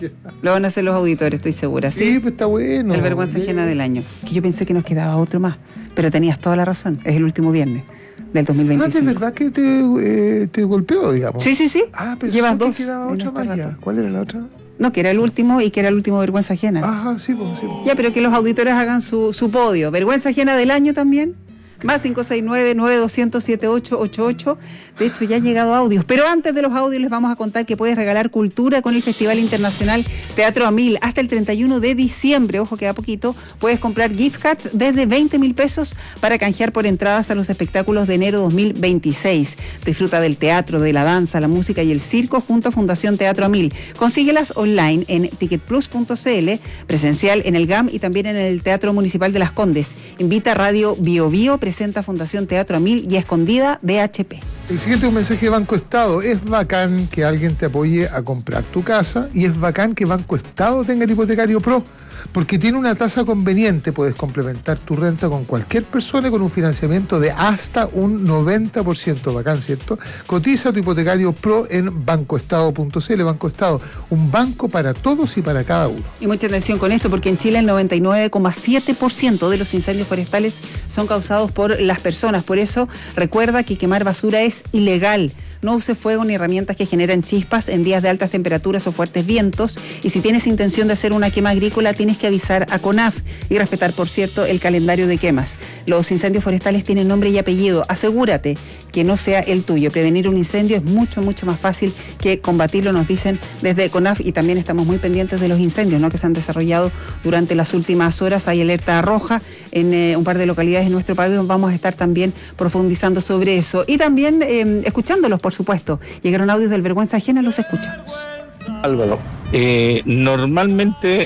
Lo van a hacer los auditores, estoy segura. Sí, sí pues está bueno. El vergüenza bien. ajena del año. Que yo pensé que nos quedaba otro más. Pero tenías toda la razón. Es el último viernes del dos mil veinticinco. Ah, ¿de verdad que te, eh, te golpeó, digamos? Sí, sí, sí. Ah, pensé Llevas que dos. quedaba otra más ya. ¿Cuál era la otra? No, que era el último y que era el último vergüenza ajena. Ajá, sí, pues sí. Ya, pero que los auditores hagan su, su podio. Vergüenza ajena del año también. Más cinco seis nueve, nueve dos cero cero, siete ocho ocho ocho. De hecho, ya han llegado audios. Pero antes de los audios les vamos a contar que puedes regalar cultura con el Festival Internacional Teatro a Mil hasta el treinta y uno de diciembre. Ojo, queda poquito. Puedes comprar gift cards desde veinte mil pesos para canjear por entradas a los espectáculos de enero dos mil veintiséis. Disfruta del teatro, de la danza, la música y el circo junto a Fundación Teatro a Mil. Consíguelas online en ticket plus punto c l, presencial en el G A M y también en el Teatro Municipal de Las Condes. Invita Radio Bio Bio, presenta Fundación Teatro a Mil y a Escondida B H P. El siguiente es un mensaje de Banco Estado. Es bacán que alguien te apoye a comprar tu casa y es bacán que Banco Estado tenga el hipotecario pro, porque tiene una tasa conveniente. Puedes complementar tu renta con cualquier persona con un financiamiento de hasta un noventa por ciento. Bacán, ¿cierto? Cotiza tu hipotecario pro en bancoestado punto c l. Banco Estado, un banco para todos y para cada uno. Y mucha atención con esto, porque en Chile el noventa y nueve coma siete por ciento de los incendios forestales son causados por las personas. Por eso, recuerda que quemar basura es ilegal. No use fuego ni herramientas que generan chispas en días de altas temperaturas o fuertes vientos. Y si tienes intención de hacer una quema agrícola, tienes que avisar a CONAF y respetar, por cierto, el calendario de quemas. Los incendios forestales tienen nombre y apellido. Asegúrate que no sea el tuyo. Prevenir un incendio es mucho, mucho más fácil que combatirlo, nos dicen desde CONAF, y también estamos muy pendientes de los incendios, ¿no?, que se han desarrollado durante las últimas horas. Hay alerta roja en eh, un par de localidades de nuestro país. Vamos a estar también profundizando sobre eso. Y también eh, escuchándolos, por supuesto. Llegaron audios del vergüenza ajena, los escuchamos. Álvaro, eh, normalmente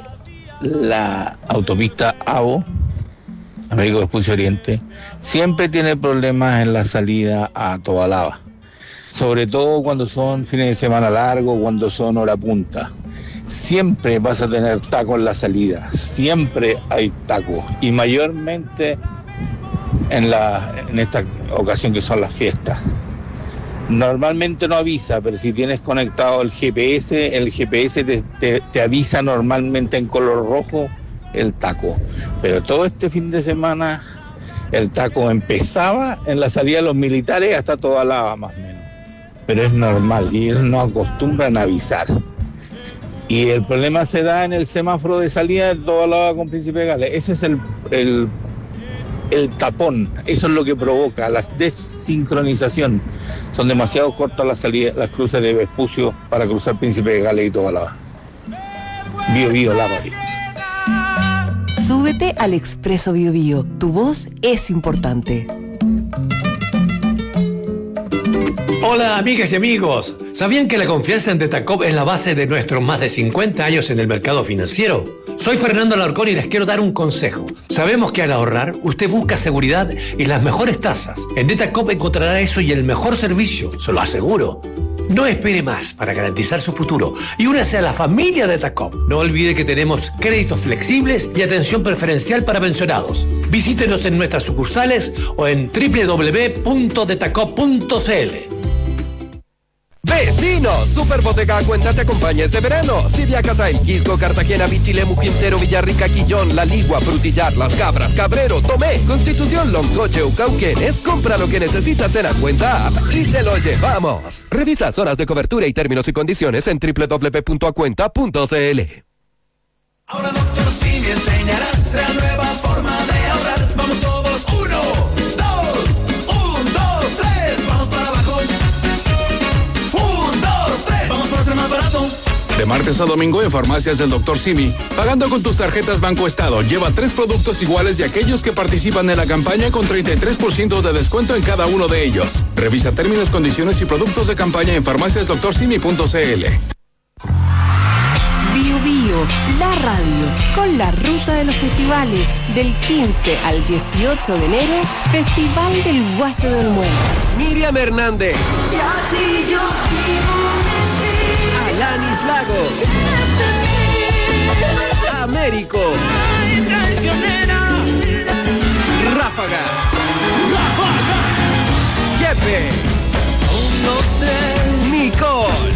la autopista AVO, Américo Vespucio Oriente, siempre tiene problemas en la salida a Tobalaba, sobre todo cuando son fines de semana largos, cuando son hora punta. Siempre vas a tener taco en la salida, siempre hay taco, y mayormente en, la, en esta ocasión que son las fiestas. Normalmente no avisa, pero si tienes conectado el G P S, el G P S te, te, te avisa normalmente en color rojo el taco. Pero todo este fin de semana el taco empezaba en la salida de los militares hasta Tobalaba más o menos. Pero es normal y ellos no acostumbran a avisar. Y el problema se da en el semáforo de salida de Tobalaba con Príncipe Gales. Ese es el, el, el tapón, eso es lo que provoca la desincronización. Son demasiado cortas las salidas, las cruces de Vespucio para cruzar Príncipe de Gales y Tobalaba. Bio Bio, Lápari. Súbete al Expreso Bio Bio. Tu voz es importante. Hola amigas y amigos, ¿sabían que la confianza en Detacop es la base de nuestros más de cincuenta años en el mercado financiero? Soy Fernando Alarcón y les quiero dar un consejo. Sabemos que al ahorrar, usted busca seguridad y las mejores tasas. En Detacop encontrará eso y el mejor servicio, se lo aseguro. No espere más para garantizar su futuro y únase a la familia Detacop. No olvide que tenemos créditos flexibles y atención preferencial para pensionados. Visítenos en nuestras sucursales o en doble u doble u doble u punto detacop punto c l. Vecinos, Superboteca Cuenta te acompaña este verano. Si viajas a El Quisco, Cartagena, Bichilemu, Quintero, Villarrica, Quillón, La Ligua, Frutillar, Las Cabras, Cabrero, Tomé, Constitución, Longoche o Cauquenes, compra lo que necesitas en la Cuenta App y te lo llevamos. Revisa zonas de cobertura y términos y condiciones en doble u doble u doble u punto acuenta punto c l. Ahora Doctor Simi enseñará la nueva forma de ahorrar. Vamos todos, uno, dos, un, dos, tres, vamos para abajo. Un, dos, tres, vamos por ser más barato. De martes a domingo en farmacias del doctor Simi, pagando con tus tarjetas Banco Estado, lleva tres productos iguales de aquellos que participan en la campaña con treinta y tres por ciento de descuento en cada uno de ellos. Revisa términos, condiciones y productos de campaña en farmacias doctor simi punto c l. Bio Bio, la radio, con la ruta de los festivales, del quince al dieciocho de enero, Festival del Guaso del Muelle. Miriam Hernández. Y así yo vivo. Alanis Lagos, Américo, Ráfaga, Jepe, Nicole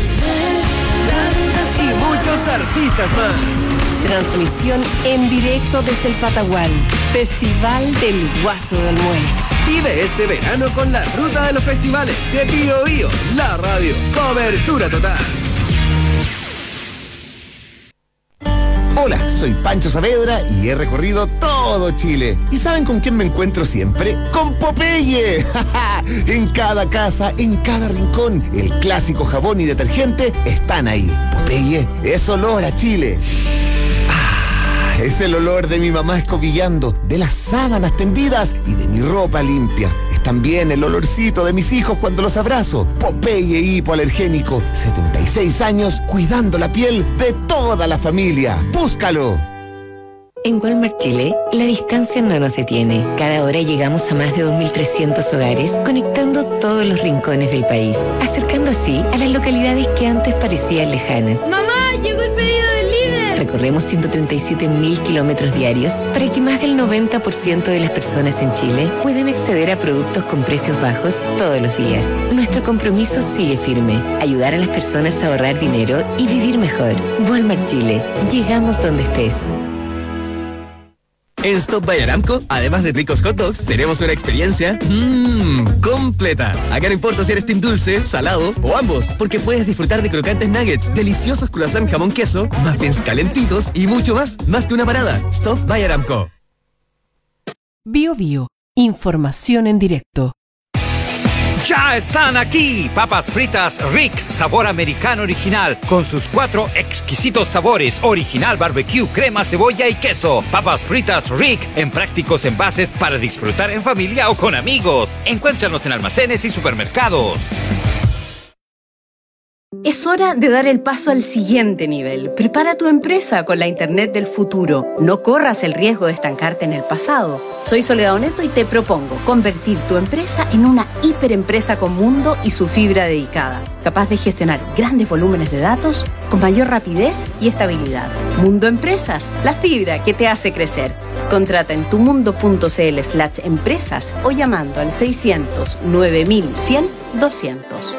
y muchos artistas más. Transmisión en directo desde el Patagual, Festival del Guaso del Muelle. Vive este verano con la ruta de los festivales de Bio Bio, la radio, cobertura total. Hola, soy Pancho Saavedra y he recorrido todo Chile. ¿Y saben con quién me encuentro siempre? ¡Con Popeye! En cada casa, en cada rincón, el clásico jabón y detergente están ahí. Popeye es olor a Chile. Ah, es el olor de mi mamá escobillando, de las sábanas tendidas y de mi ropa limpia. Es también el olorcito de mis hijos cuando los abrazo. Popeye hipoalergénico, setenta y seis años cuidando la piel de toda la familia. ¡Búscalo! En Walmart Chile, la distancia no nos detiene. Cada hora llegamos a más de dos mil trescientos hogares, conectando todos los rincones del país, acercando así a las localidades que antes parecían lejanas. ¡Mamá, llegó el pedido del líder! Recorremos ciento treinta y siete mil kilómetros diarios para que más del noventa por ciento de las personas en Chile puedan acceder a productos con precios bajos todos los días. Nuestro compromiso sigue firme: ayudar a las personas a ahorrar dinero y vivir mejor. Walmart Chile, llegamos donde estés. En Stop by Aramco, además de ricos hot dogs, tenemos una experiencia mmm, completa. Acá no importa si eres team dulce, salado o ambos, porque puedes disfrutar de crocantes nuggets, deliciosos croissant jamón queso, muffins calentitos y mucho más, más que una parada. Stop by Aramco. Bio Bio, información en directo. ¡Ya están aquí! Papas fritas Rick, sabor americano original, con sus cuatro exquisitos sabores: original, barbecue, crema, cebolla y queso. Papas fritas Rick, en prácticos envases para disfrutar en familia o con amigos. Encuéntranos en almacenes y supermercados. Es hora de dar el paso al siguiente nivel. Prepara tu empresa con la Internet del futuro. No corras el riesgo de estancarte en el pasado. Soy Soledad Oneto y te propongo convertir tu empresa en una hiperempresa con mundo y su fibra dedicada, capaz de gestionar grandes volúmenes de datos con mayor rapidez y estabilidad. Mundo Empresas, la fibra que te hace crecer. Contrata en tumundo.cl slash empresas o llamando al seiscientos nueve mil cien doscientos.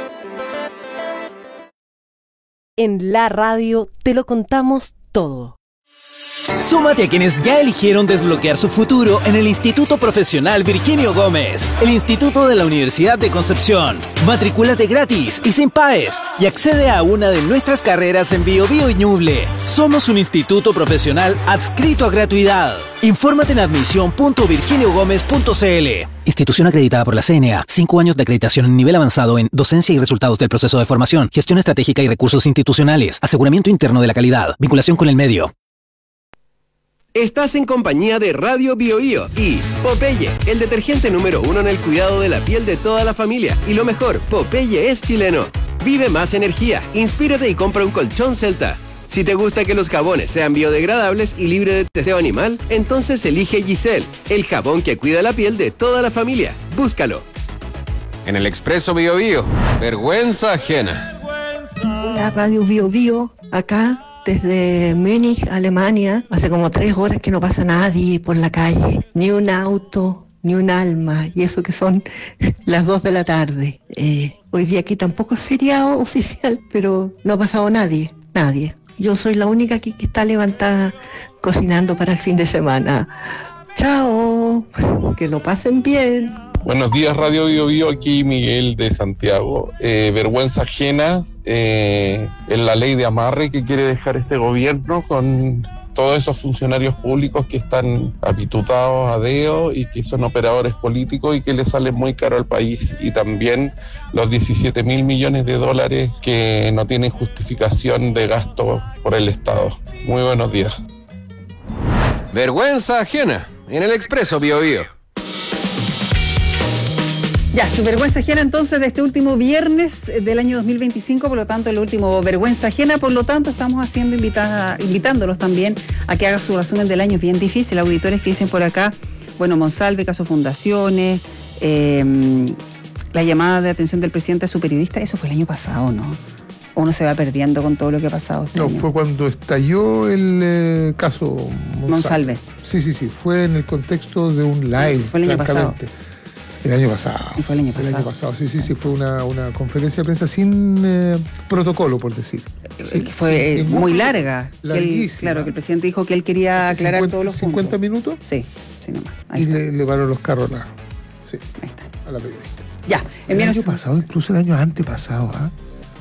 En la radio te lo contamos todo. Súmate a quienes ya eligieron desbloquear su futuro en el Instituto Profesional Virginio Gómez, el Instituto de la Universidad de Concepción. Matricúlate gratis y sin paes y accede a una de nuestras carreras en Bio Bio y Ñuble. Somos un instituto profesional adscrito a gratuidad. Infórmate en admisión punto virginio gómez punto c l. Institución acreditada por la C N A. Cinco años de acreditación en nivel avanzado en docencia y resultados del proceso de formación, gestión estratégica y recursos institucionales, aseguramiento interno de la calidad, vinculación con el medio. Estás en compañía de Radio Bio Bio y Popeye, el detergente número uno en el cuidado de la piel de toda la familia. Y lo mejor, Popeye es chileno. Vive más energía, inspírate y compra un colchón Celta. Si te gusta que los jabones sean biodegradables y libre de testeo animal, entonces elige Giselle, el jabón que cuida la piel de toda la familia. Búscalo. En el Expreso Bio Bio, vergüenza ajena. La Radio Bio Bio, acá desde Múnich, Alemania. Hace como tres horas que no pasa nadie por la calle, ni un auto, ni un alma, y eso que son las dos de la tarde. Eh, hoy día aquí tampoco es feriado oficial, pero no ha pasado nadie, nadie. Yo soy la única aquí que está levantada cocinando para el fin de semana. Chao, que lo pasen bien. Buenos días, Radio Bio Bio, aquí Miguel de Santiago. Eh, vergüenza ajena eh, en la ley de amarre que quiere dejar este gobierno con todos esos funcionarios públicos que están apitutados a dedo y que son operadores políticos y que les salen muy caro al país. Y también los diecisiete mil millones de dólares que no tienen justificación de gasto por el Estado. Muy buenos días. Vergüenza ajena en el Expreso Bio Bio. Ya, su vergüenza ajena entonces de este último viernes del año dos mil veinticinco, por lo tanto el último vergüenza ajena, por lo tanto estamos haciendo invitada, invitándolos también a que haga su resumen del año. Es bien difícil, auditores que dicen por acá, bueno, Monsalve, caso Fundaciones, eh, la llamada de atención del presidente a su periodista, eso fue el año pasado, ¿no? O uno se va perdiendo con todo lo que ha pasado este No, año. fue cuando estalló el eh, caso Monsalve. Monsalve. Sí, sí, sí, fue en el contexto de un live, fue el año francamente. pasado. El año pasado. Y fue el año pasado. El año pasado, sí, sí, sí, fue una, una conferencia de prensa sin eh, protocolo, por decir. Sí, que fue sí, muy larga. Que él, larguísima. claro, que el presidente dijo que él quería aclarar cincuenta, todos los puntos. ¿cincuenta minutos? Sí, sí, nomás. Ahí y está. le, le pararon los carros a la, sí, Ahí está. a la periodista. Ya, el año pasado, incluso el año antepasado, ¿ah?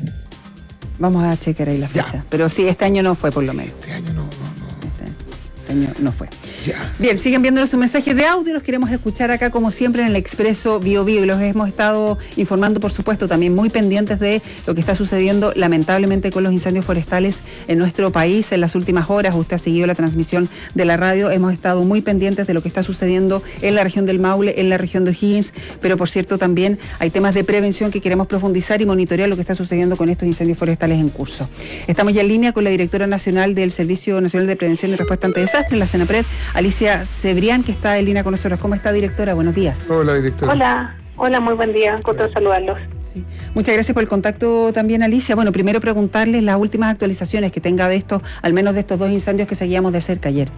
Vamos a chequear ahí la fecha. Ya. Pero sí, este año no fue por lo menos. Este año no, no, no. Este, este año no fue. Ya. Bien, siguen viéndonos sus mensajes de audio, los queremos escuchar acá como siempre en el Expreso Bio Bio y los hemos estado informando, por supuesto, también muy pendientes de lo que está sucediendo lamentablemente con los incendios forestales en nuestro país en las últimas horas. Usted ha seguido la transmisión de la radio, hemos estado muy pendientes de lo que está sucediendo en la región del Maule, en la región de O'Higgins, pero por cierto también hay temas de prevención que queremos profundizar y monitorear lo que está sucediendo con estos incendios forestales en curso. Estamos ya en línea con la directora nacional del Servicio Nacional de Prevención y Respuesta ante Desastres, la CENAPRED, Alicia Cebrián, que está en línea con nosotros. ¿Cómo está, directora? Buenos días. Hola, directora. Hola, hola, muy buen día. Gusto de saludarlos. Sí. Muchas gracias por el contacto también, Alicia. Bueno, primero preguntarles las últimas actualizaciones que tenga de estos, al menos de estos dos incendios que seguíamos de cerca ayer.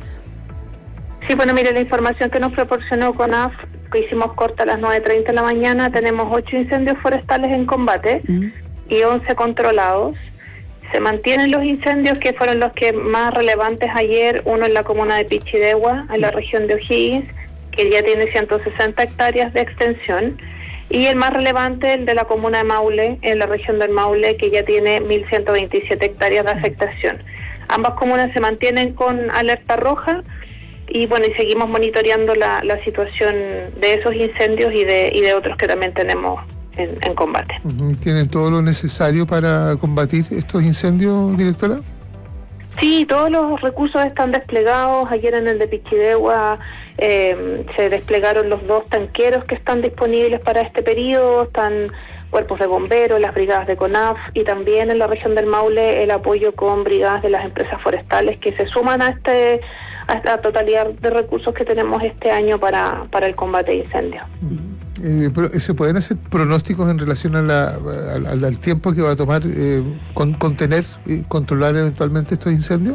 Sí, bueno, mire, la información que nos proporcionó CONAF, que hicimos corta a las nueve treinta de la mañana, tenemos ocho incendios forestales en combate uh-huh. y once controlados. Se mantienen los incendios que fueron los que más relevantes ayer, uno en la comuna de Pichidegua, en la región de O'Higgins, que ya tiene ciento sesenta hectáreas de extensión, y el más relevante, el de la comuna de Maule, en la región del Maule, que ya tiene mil ciento veintisiete hectáreas de afectación. Ambas comunas se mantienen con alerta roja y bueno, y seguimos monitoreando la, la situación de esos incendios y de, y de otros que también tenemos En, en combate. ¿Tienen todo lo necesario para combatir estos incendios, directora? Sí, todos los recursos están desplegados. Ayer en el de Pichidegua eh, se desplegaron los dos tanqueros que están disponibles para este periodo, están cuerpos de bomberos, las brigadas de CONAF y también en la región del Maule el apoyo con brigadas de las empresas forestales que se suman a este a esta totalidad de recursos que tenemos este año para, para el combate de incendios. Uh-huh. Eh, pero, ¿se pueden hacer pronósticos en relación a la, al, al tiempo que va a tomar eh, con, contener y controlar eventualmente estos incendios?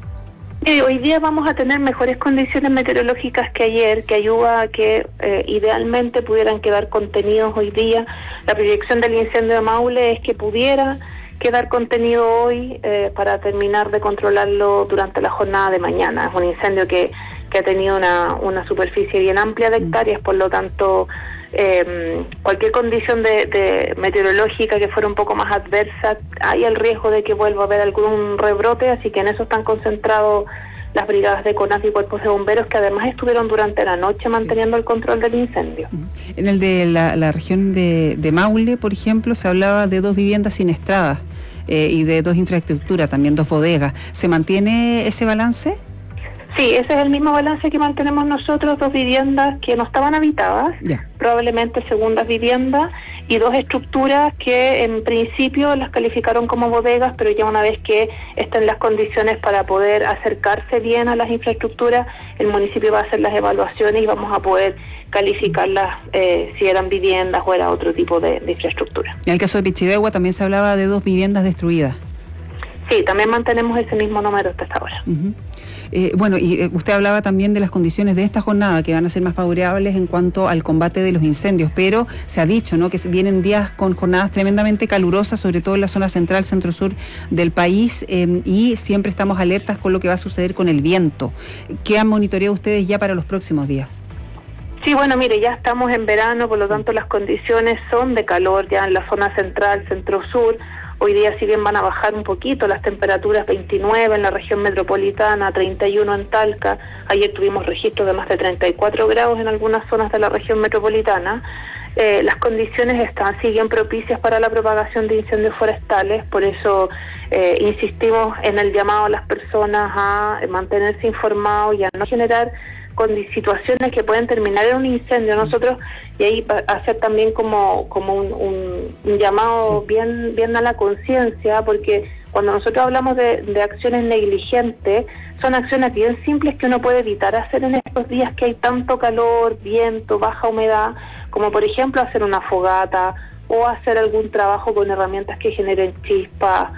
Sí, hoy día vamos a tener mejores condiciones meteorológicas que ayer, que ayuda a que eh, idealmente pudieran quedar contenidos hoy día. La proyección del incendio de Maule es que pudiera quedar contenido hoy eh, para terminar de controlarlo durante la jornada de mañana. Es un incendio que, que ha tenido una, una superficie bien amplia de hectáreas, por lo tanto Eh, cualquier condición de, de meteorológica que fuera un poco más adversa, hay el riesgo de que vuelva a haber algún rebrote, así que en eso están concentrados las brigadas de CONAF y cuerpos de bomberos, que además estuvieron durante la noche manteniendo el control del incendio. En el de la, la región de, de Maule, por ejemplo, se hablaba de dos viviendas siniestradas eh, y de dos infraestructuras, también dos bodegas. ¿Se mantiene ese balance? Sí, ese es el mismo balance que mantenemos nosotros, dos viviendas que no estaban habitadas, yeah. probablemente segundas viviendas, y dos estructuras que en principio las calificaron como bodegas, pero ya una vez que estén las condiciones para poder acercarse bien a las infraestructuras, el municipio va a hacer las evaluaciones y vamos a poder calificarlas eh, si eran viviendas o era otro tipo de, de infraestructura. En el caso de Pichidegua también se hablaba de dos viviendas destruidas. Sí, también mantenemos ese mismo número hasta ahora. Uh-huh. Eh, bueno, y eh, usted hablaba también de las condiciones de esta jornada que van a ser más favorables en cuanto al combate de los incendios, pero se ha dicho, ¿no?, que vienen días con jornadas tremendamente calurosas, sobre todo en la zona central, centro-sur del país, eh, y siempre estamos alertas con lo que va a suceder con el viento. ¿Qué han monitoreado ustedes ya para los próximos días? Sí, bueno, mire, ya estamos en verano, por lo tanto las condiciones son de calor ya en la zona central, centro-sur. Hoy día, si bien van a bajar un poquito las temperaturas, veintinueve en la región metropolitana, treinta y uno en Talca. Ayer tuvimos registros de más de treinta y cuatro grados en algunas zonas de la región metropolitana. Eh, las condiciones están siguen propicias para la propagación de incendios forestales, por eso eh, insistimos en el llamado a las personas a mantenerse informados y a no generar con situaciones que pueden terminar en un incendio. Nosotros, y ahí hacer también como como un, un, un llamado sí. bien bien a la conciencia, porque cuando nosotros hablamos de, de acciones negligentes, son acciones bien simples que uno puede evitar hacer en estos días que hay tanto calor, viento, baja humedad, como por ejemplo hacer una fogata o hacer algún trabajo con herramientas que generen chispas.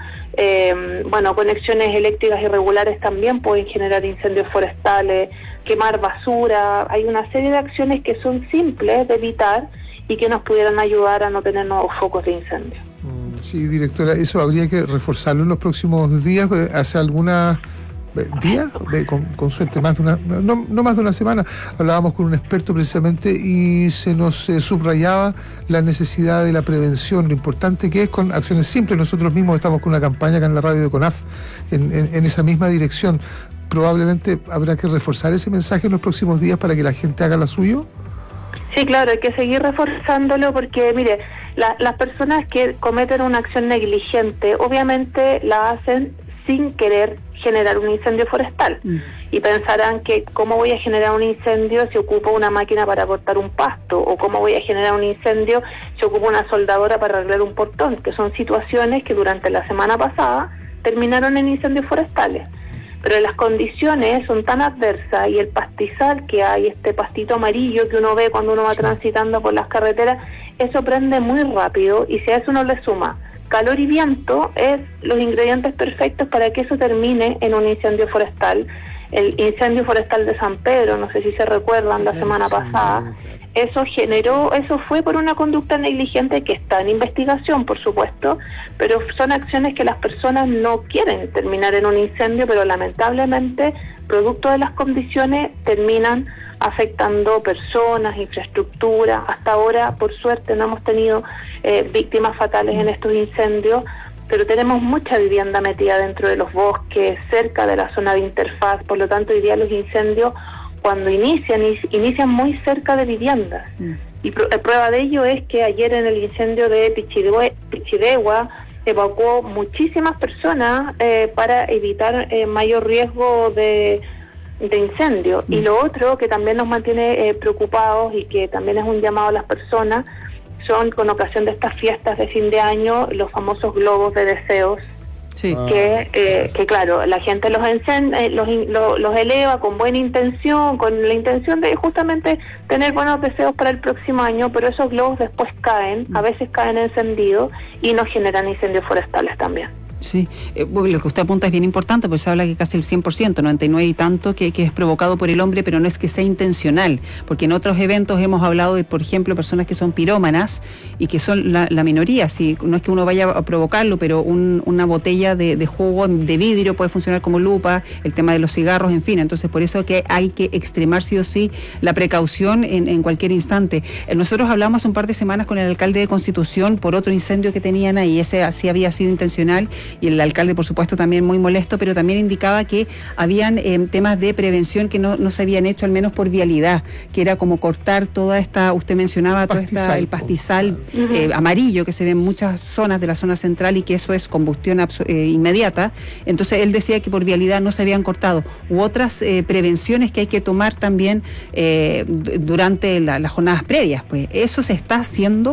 Eh, bueno, conexiones eléctricas irregulares también pueden generar incendios forestales, quemar basura. Hay una serie de acciones que son simples de evitar y que nos pudieran ayudar a no tener nuevos focos de incendio. Sí, directora, eso habría que reforzarlo en los próximos días. Hace algunas días, con, con suerte más de una, no, no más de una semana, hablábamos con un experto precisamente y se nos eh, subrayaba la necesidad de la prevención, lo importante que es con acciones simples. Nosotros mismos estamos con una campaña acá en la radio de CONAF en, en, en esa misma dirección. Probablemente habrá que reforzar ese mensaje en los próximos días para que la gente haga la suyo. Sí, claro, hay que seguir reforzándolo porque, mire, la, las personas que cometen una acción negligente obviamente la hacen sin querer generar un incendio forestal mm. y pensarán que cómo voy a generar un incendio si ocupo una máquina para cortar un pasto, o cómo voy a generar un incendio si ocupo una soldadora para arreglar un portón, que son situaciones que durante la semana pasada terminaron en incendios forestales. Pero las condiciones son tan adversas y el pastizal que hay, este pastito amarillo que uno ve cuando uno va transitando por las carreteras, eso prende muy rápido, y si a eso uno le suma calor y viento, es los ingredientes perfectos para que eso termine en un incendio forestal. El incendio forestal de San Pedro, no sé si se recuerdan, la semana pasada, eso generó, eso fue por una conducta negligente que está en investigación, por supuesto, pero son acciones que las personas no quieren terminar en un incendio, pero lamentablemente, producto de las condiciones, terminan afectando personas, infraestructura. Hasta ahora, por suerte, no hemos tenido eh, víctimas fatales en estos incendios, pero tenemos mucha vivienda metida dentro de los bosques, cerca de la zona de interfaz. Por lo tanto, hoy día los incendios, cuando inician, inician muy cerca de viviendas. Mm. Y pr- prueba de ello es que ayer en el incendio de Pichidegua, Pichidegua evacuó muchísimas personas eh, para evitar eh, mayor riesgo de de incendio. Mm. Y lo otro que también nos mantiene eh, preocupados y que también es un llamado a las personas, son con ocasión de estas fiestas de fin de año, los famosos globos de deseos, sí. que, eh, que claro, la gente los, encend- eh, los, lo, los eleva con buena intención, con la intención de justamente tener buenos deseos para el próximo año, pero esos globos después caen, mm. a veces caen encendidos y nos generan incendios forestales también. Sí, eh, lo que usted apunta es bien importante, pues se habla que casi el cien por ciento, noventa y nueve y tanto, que, que es provocado por el hombre, pero no es que sea intencional, porque en otros eventos hemos hablado de, por ejemplo, personas que son pirómanas y que son la, la minoría, sí, no es que uno vaya a provocarlo, pero un, una botella de, de jugo de vidrio puede funcionar como lupa, el tema de los cigarros, en fin, entonces por eso que hay que extremar sí o sí la precaución en, en cualquier instante. Eh, nosotros hablamos hace un par de semanas con el alcalde de Constitución por otro incendio que tenían ahí, ese así había sido intencional, y el alcalde, por supuesto, también muy molesto, pero también indicaba que habían eh, temas de prevención que no, no se habían hecho, al menos por vialidad, que era como cortar toda esta, usted mencionaba, todo esta, el pastizal eh, amarillo que se ve en muchas zonas de la zona central y que eso es combustión abso- eh, inmediata. Entonces él decía que por vialidad no se habían cortado, u otras eh, prevenciones que hay que tomar también eh, d- durante la, las jornadas previas. Pues eso se está haciendo.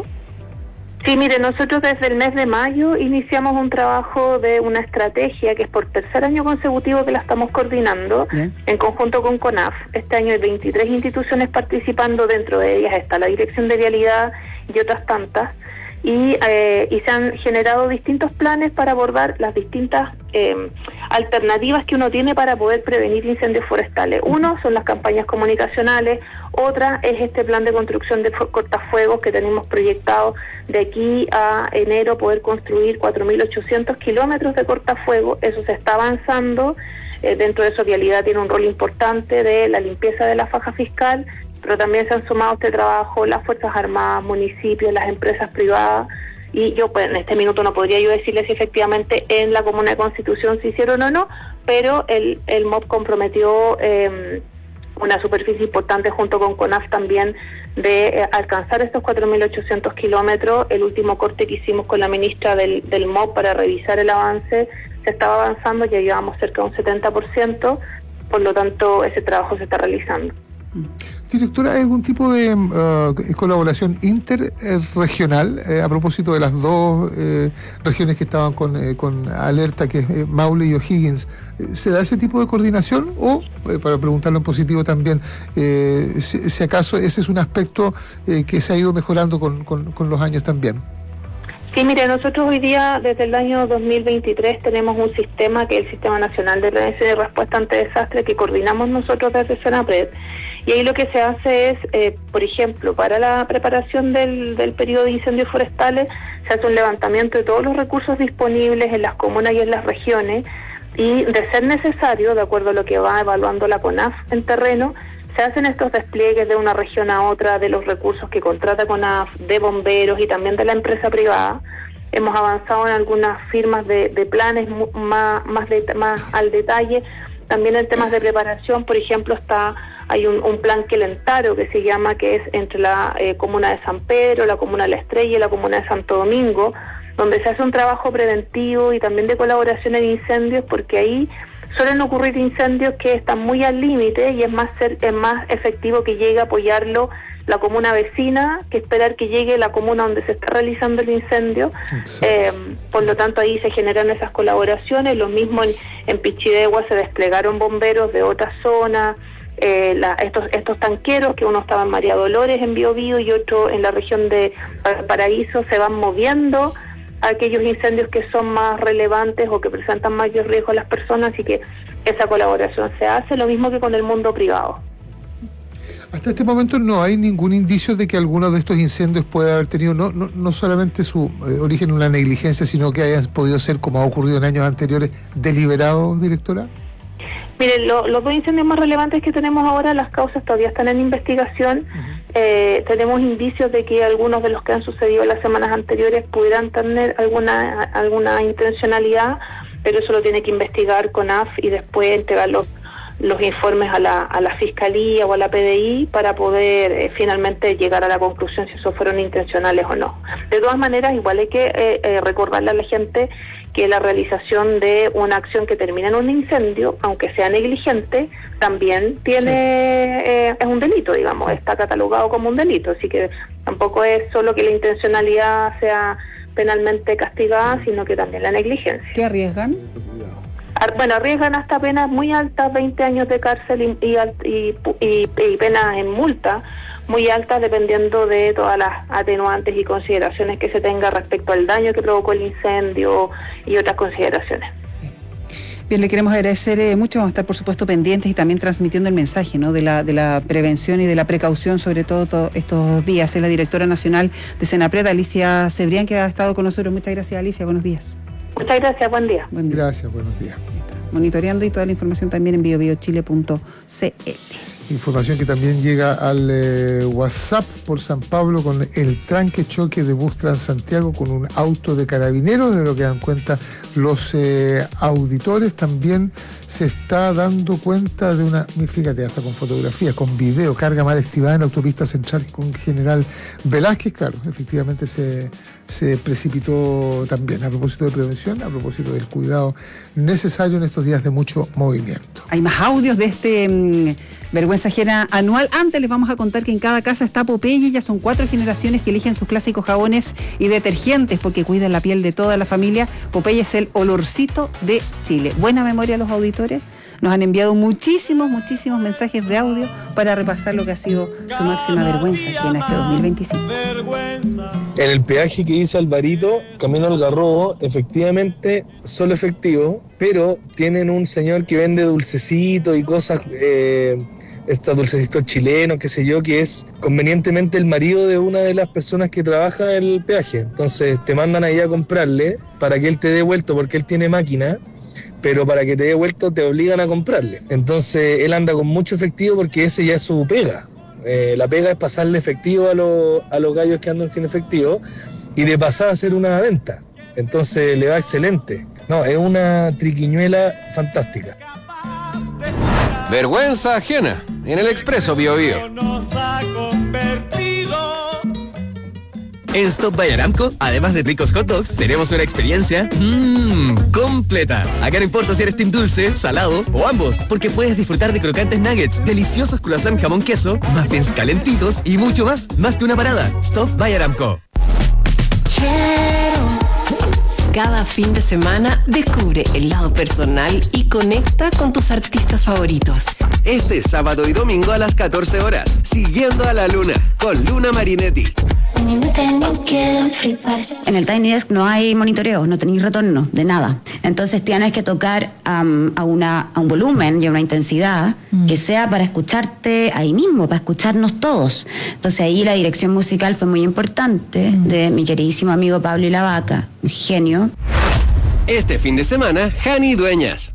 Sí, mire, nosotros desde el mes de mayo iniciamos un trabajo de una estrategia que es por tercer año consecutivo que la estamos coordinando Bien. en conjunto con CONAF. Este año hay veintitrés instituciones participando, dentro de ellas está la Dirección de Vialidad y otras tantas, y, eh, y se han generado distintos planes para abordar las distintas eh, alternativas que uno tiene para poder prevenir incendios forestales. Uno son las campañas comunicacionales, otra es este plan de construcción de cortafuegos que tenemos proyectado de aquí a enero poder construir cuatro mil ochocientos kilómetros de cortafuegos. Eso se está avanzando. Eh, dentro de eso Vialidad tiene un rol importante de la limpieza de la faja fiscal, pero también se han sumado a este trabajo las Fuerzas Armadas, municipios, las empresas privadas. Y yo pues en este minuto no podría yo decirles si efectivamente en la Comuna de Constitución se hicieron o no, pero el, el M O P comprometió eh, una superficie importante junto con CONAF también de eh, alcanzar estos cuatro mil ochocientos kilómetros. El último corte que hicimos con la ministra del, del M O P para revisar el avance, se estaba avanzando, ya llevamos cerca de un setenta por ciento, por lo tanto ese trabajo se está realizando. Directora, ¿hay algún tipo de uh, colaboración interregional eh, a propósito de las dos eh, regiones que estaban con, eh, con alerta, que es eh, Maule y O'Higgins? ¿Se da ese tipo de coordinación? O, eh, para preguntarlo en positivo también, eh, si, si acaso ese es un aspecto eh, que se ha ido mejorando con, con, con los años también. Sí, mire, nosotros hoy día, desde el año dos mil veintitrés, tenemos un sistema que es el Sistema Nacional de Prevención y Respuesta ante Desastres, que coordinamos nosotros desde Senapred. Y ahí lo que se hace es, eh, por ejemplo, para la preparación del, del periodo de incendios forestales, se hace un levantamiento de todos los recursos disponibles en las comunas y en las regiones, y de ser necesario, de acuerdo a lo que va evaluando la CONAF en terreno, se hacen estos despliegues de una región a otra, de los recursos que contrata CONAF, de bomberos y también de la empresa privada. Hemos avanzado en algunas firmas de, de planes más, más, de, más al detalle. También en temas de preparación, por ejemplo, está hay un, un plan Quelentaro que se llama, que es entre la eh, comuna de San Pedro, la comuna de La Estrella y la comuna de Santo Domingo, donde se hace un trabajo preventivo y también de colaboración en incendios, porque ahí suelen ocurrir incendios que están muy al límite y es más ser, es más efectivo que llegue a apoyarlo la comuna vecina que esperar que llegue la comuna donde se está realizando el incendio. Eh, por lo tanto, ahí se generan esas colaboraciones. Lo mismo en, en Pichidegua se desplegaron bomberos de otras zonas. Eh, la, estos estos tanqueros, que uno estaba en María Dolores en Biobío y otro en la región de Paraíso, se van moviendo a aquellos incendios que son más relevantes o que presentan mayor riesgo a las personas, y que esa colaboración se hace, lo mismo que con el mundo privado. Hasta este momento no hay ningún indicio de que alguno de estos incendios pueda haber tenido no, no, no solamente su eh, origen en una negligencia, sino que hayan podido ser, como ha ocurrido en años anteriores, deliberados, directora. Miren, lo, los dos incendios más relevantes que tenemos ahora, las causas todavía están en investigación. Uh-huh. Eh, tenemos indicios de que algunos de los que han sucedido las semanas anteriores pudieran tener alguna alguna intencionalidad, pero eso lo tiene que investigar CONAF y después entregar los, los informes a la, a la Fiscalía o a la P D I para poder eh, finalmente llegar a la conclusión si esos fueron intencionales o no. De todas maneras, igual hay que eh, eh, recordarle a la gente que la realización de una acción que termina en un incendio, aunque sea negligente, también tiene sí. eh, es un delito, digamos, sí. Está catalogado como un delito, así que tampoco es solo que la intencionalidad sea penalmente castigada, sino que también la negligencia. ¿Qué arriesgan? Bueno, arriesgan hasta penas muy altas, veinte años de cárcel y, y, y, y penas en multa muy altas, dependiendo de todas las atenuantes y consideraciones que se tenga respecto al daño que provocó el incendio y otras consideraciones. Bien, le queremos agradecer eh, mucho, vamos a estar por supuesto pendientes y también transmitiendo el mensaje, ¿no?, de la de la prevención y de la precaución, sobre todo to, estos días. Es la directora nacional de Senapred, Alicia Cebrián, que ha estado con nosotros. Muchas gracias, Alicia, buenos días. Muchas gracias, buen día. Buen día. Gracias, buenos días. Monitoreando y toda la información también en bio bio chile punto c l. Información que también llega al eh, WhatsApp por San Pablo con el tranque choque de bus Transantiago con un auto de carabineros, de lo que dan cuenta los eh, auditores. También se está dando cuenta de una, fíjate, hasta con fotografías, con video, carga mal estivada en la autopista central con General Velázquez. Claro, efectivamente se, se precipitó también a propósito de prevención, a propósito del cuidado necesario en estos días de mucho movimiento. Hay más audios de este mmm, Vergüenza Ajena anual. Antes les vamos a contar que en cada casa está Popeye. Ya son cuatro generaciones que eligen sus clásicos jabones y detergentes porque cuidan la piel de toda la familia. Popeye es el olorcito de Chile. Buena memoria a los auditores. Nos han enviado muchísimos, muchísimos mensajes de audio para repasar lo que ha sido su máxima vergüenza ajena este dos mil veinticinco. En el peaje que dice Alvarito, camino al Garrobo, efectivamente, solo efectivo, pero tienen un señor que vende dulcecitos y cosas, eh, estos dulcecitos chilenos, qué sé yo, que es convenientemente el marido de una de las personas que trabaja en el peaje. Entonces te mandan ahí a comprarle para que él te dé vuelto, porque él tiene máquina, pero para que te dé vuelto te obligan a comprarle. Entonces él anda con mucho efectivo porque ese ya es su pega. Eh, la pega es pasarle efectivo a, lo, a los gallos que andan sin efectivo y de pasar a hacer una venta. Entonces le va excelente. No, es una triquiñuela fantástica. Vergüenza ajena en el Expreso Biobío. En Stop by Aramco, además de ricos hot dogs, tenemos una experiencia mmm, completa. Acá no importa si eres team dulce, salado o ambos, porque puedes disfrutar de crocantes nuggets, deliciosos croissant jamón queso, muffins calentitos y mucho más, más que una parada. Stop by Aramco. Cada fin de semana descubre el lado personal y conecta con tus artistas favoritos. Este sábado y domingo a las catorce horas, Siguiendo a la Luna, con Luna Marinetti. En el Tiny Desk no hay monitoreo, no tenéis retorno de nada. Entonces tienes que tocar um, a, una, a un volumen y a una intensidad mm. que sea para escucharte ahí mismo, para escucharnos todos. Entonces ahí la dirección musical fue muy importante mm. de mi queridísimo amigo Pablo y la Vaca, un genio. Este fin de semana, Jani Dueñas.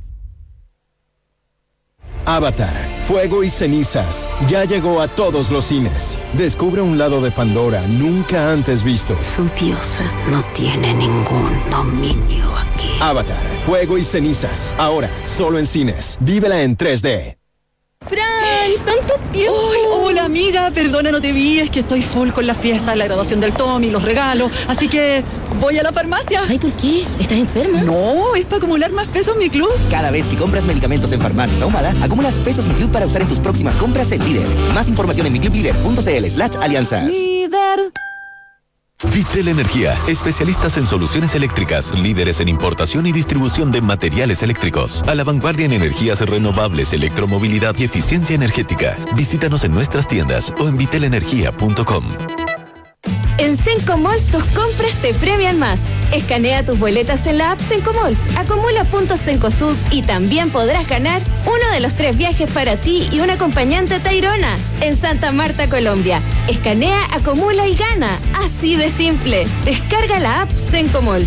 Avatar, Fuego y Cenizas, ya llegó a todos los cines. Descubre un lado de Pandora nunca antes visto. Su diosa no tiene ningún dominio aquí. Avatar, Fuego y Cenizas, ahora solo en cines. Vívela en tres D. ¡Fran! ¡Tanto tiempo! ¡Ay, hola amiga! Perdona, no te vi, es que estoy full con la fiesta, la graduación del Tommy, los regalos, así que voy a la farmacia. Ay, ¿por qué? ¿Estás enferma? No, es para acumular más pesos en mi club. Cada vez que compras medicamentos en Farmacias Ahumada, acumulas pesos Mi Club para usar en tus próximas compras en Líder. Más información en miclublíder.cl slash alianzas. Líder. Vitel Energía, especialistas en soluciones eléctricas, líderes en importación y distribución de materiales eléctricos, a la vanguardia en energías renovables, electromovilidad y eficiencia energética. Visítanos en nuestras tiendas o en vitel energía punto com. En Sencomalls tus compras te premian más. Escanea tus boletas en la app Sencomalls, acumula puntos Cencosud y también podrás ganar uno de los tres viajes para ti y un acompañante a Tayrona en Santa Marta, Colombia. Escanea, acumula y gana. Así de simple. Descarga la app Sencomalls.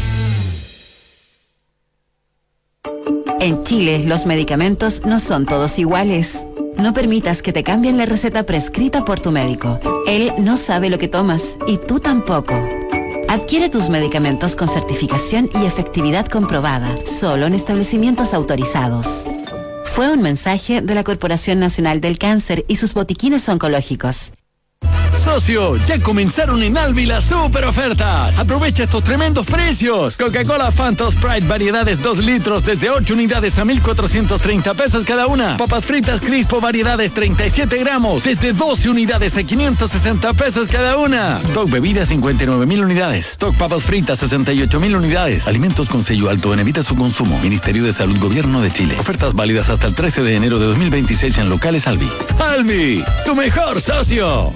En Chile, los medicamentos no son todos iguales. No permitas que te cambien la receta prescrita por tu médico. Él no sabe lo que tomas y tú tampoco. Adquiere tus medicamentos con certificación y efectividad comprobada, solo en establecimientos autorizados. Fue un mensaje de la Corporación Nacional del Cáncer y sus botiquines oncológicos. Socio, ya comenzaron en Alvi las super ofertas. Aprovecha estos tremendos precios. Coca-Cola Fanta Sprite variedades dos litros desde ocho unidades a mil cuatrocientos treinta pesos cada una. Papas fritas Crispo variedades treinta y siete gramos desde doce unidades a quinientos sesenta pesos cada una. Stock bebidas cincuenta y nueve mil unidades. Stock papas fritas sesenta y ocho mil unidades. Alimentos con sello alto en evita su consumo. Ministerio de Salud Gobierno de Chile. Ofertas válidas hasta el trece de enero de dos mil veintiséis en locales Alvi. Alvi, tu mejor socio.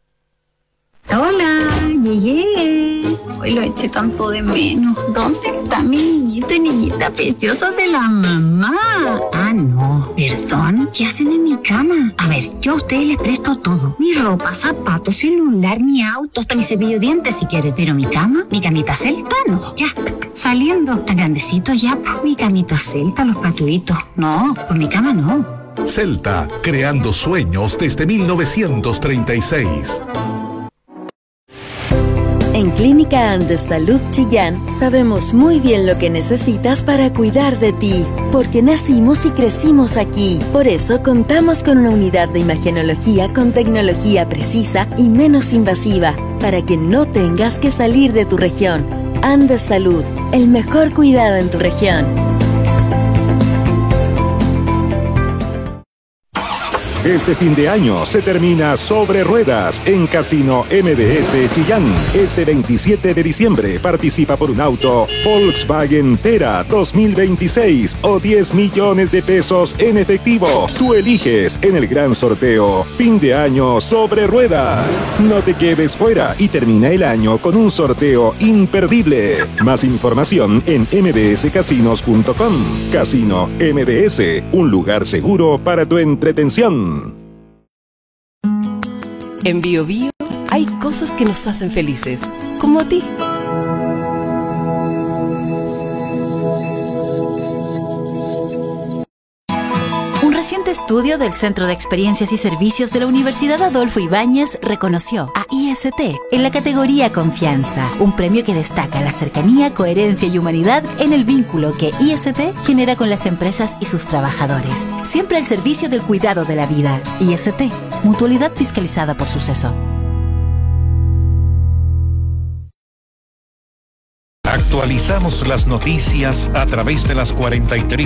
Hola, llegué. Hoy lo eché tanto de menos. ¿Dónde está mi niñito y niñita preciosa de la mamá? Ah, no, perdón. ¿Qué hacen en mi cama? A ver, yo a ustedes les presto todo. Mi ropa, zapatos, celular, mi auto, hasta mi cepillo de dientes si quieren. Pero mi cama, mi camita celta, no. Ya, saliendo. Tan grandecito ya, pues mi camita celta, los patuitos. No, pues mi cama no. Celta, creando sueños desde mil novecientos treinta y seis. En Clínica Andes Salud Chillán sabemos muy bien lo que necesitas para cuidar de ti, porque nacimos y crecimos aquí. Por eso contamos con una unidad de imagenología con tecnología precisa y menos invasiva, para que no tengas que salir de tu región. Andes Salud, el mejor cuidado en tu región. Este fin de año se termina Sobre Ruedas en Casino M D S Chillán. Este veintisiete de diciembre participa por un auto Volkswagen Tera dos mil veintiséis o diez millones de pesos en efectivo. Tú eliges en el gran sorteo Fin de Año Sobre Ruedas. No te quedes fuera y termina el año con un sorteo imperdible. Más información en m d s casinos punto com. Casino M D S, un lugar seguro para tu entretención. En Bio Bio hay cosas que nos hacen felices, como a ti. Un reciente estudio del Centro de Experiencias y Servicios de la Universidad Adolfo Ibáñez reconoció a I S T en la categoría Confianza, un premio que destaca la cercanía, coherencia y humanidad en el vínculo que I S T genera con las empresas y sus trabajadores. Siempre al servicio del cuidado de la vida. I S T, mutualidad fiscalizada por Suceso. Actualizamos las noticias a través de las cuarenta y tres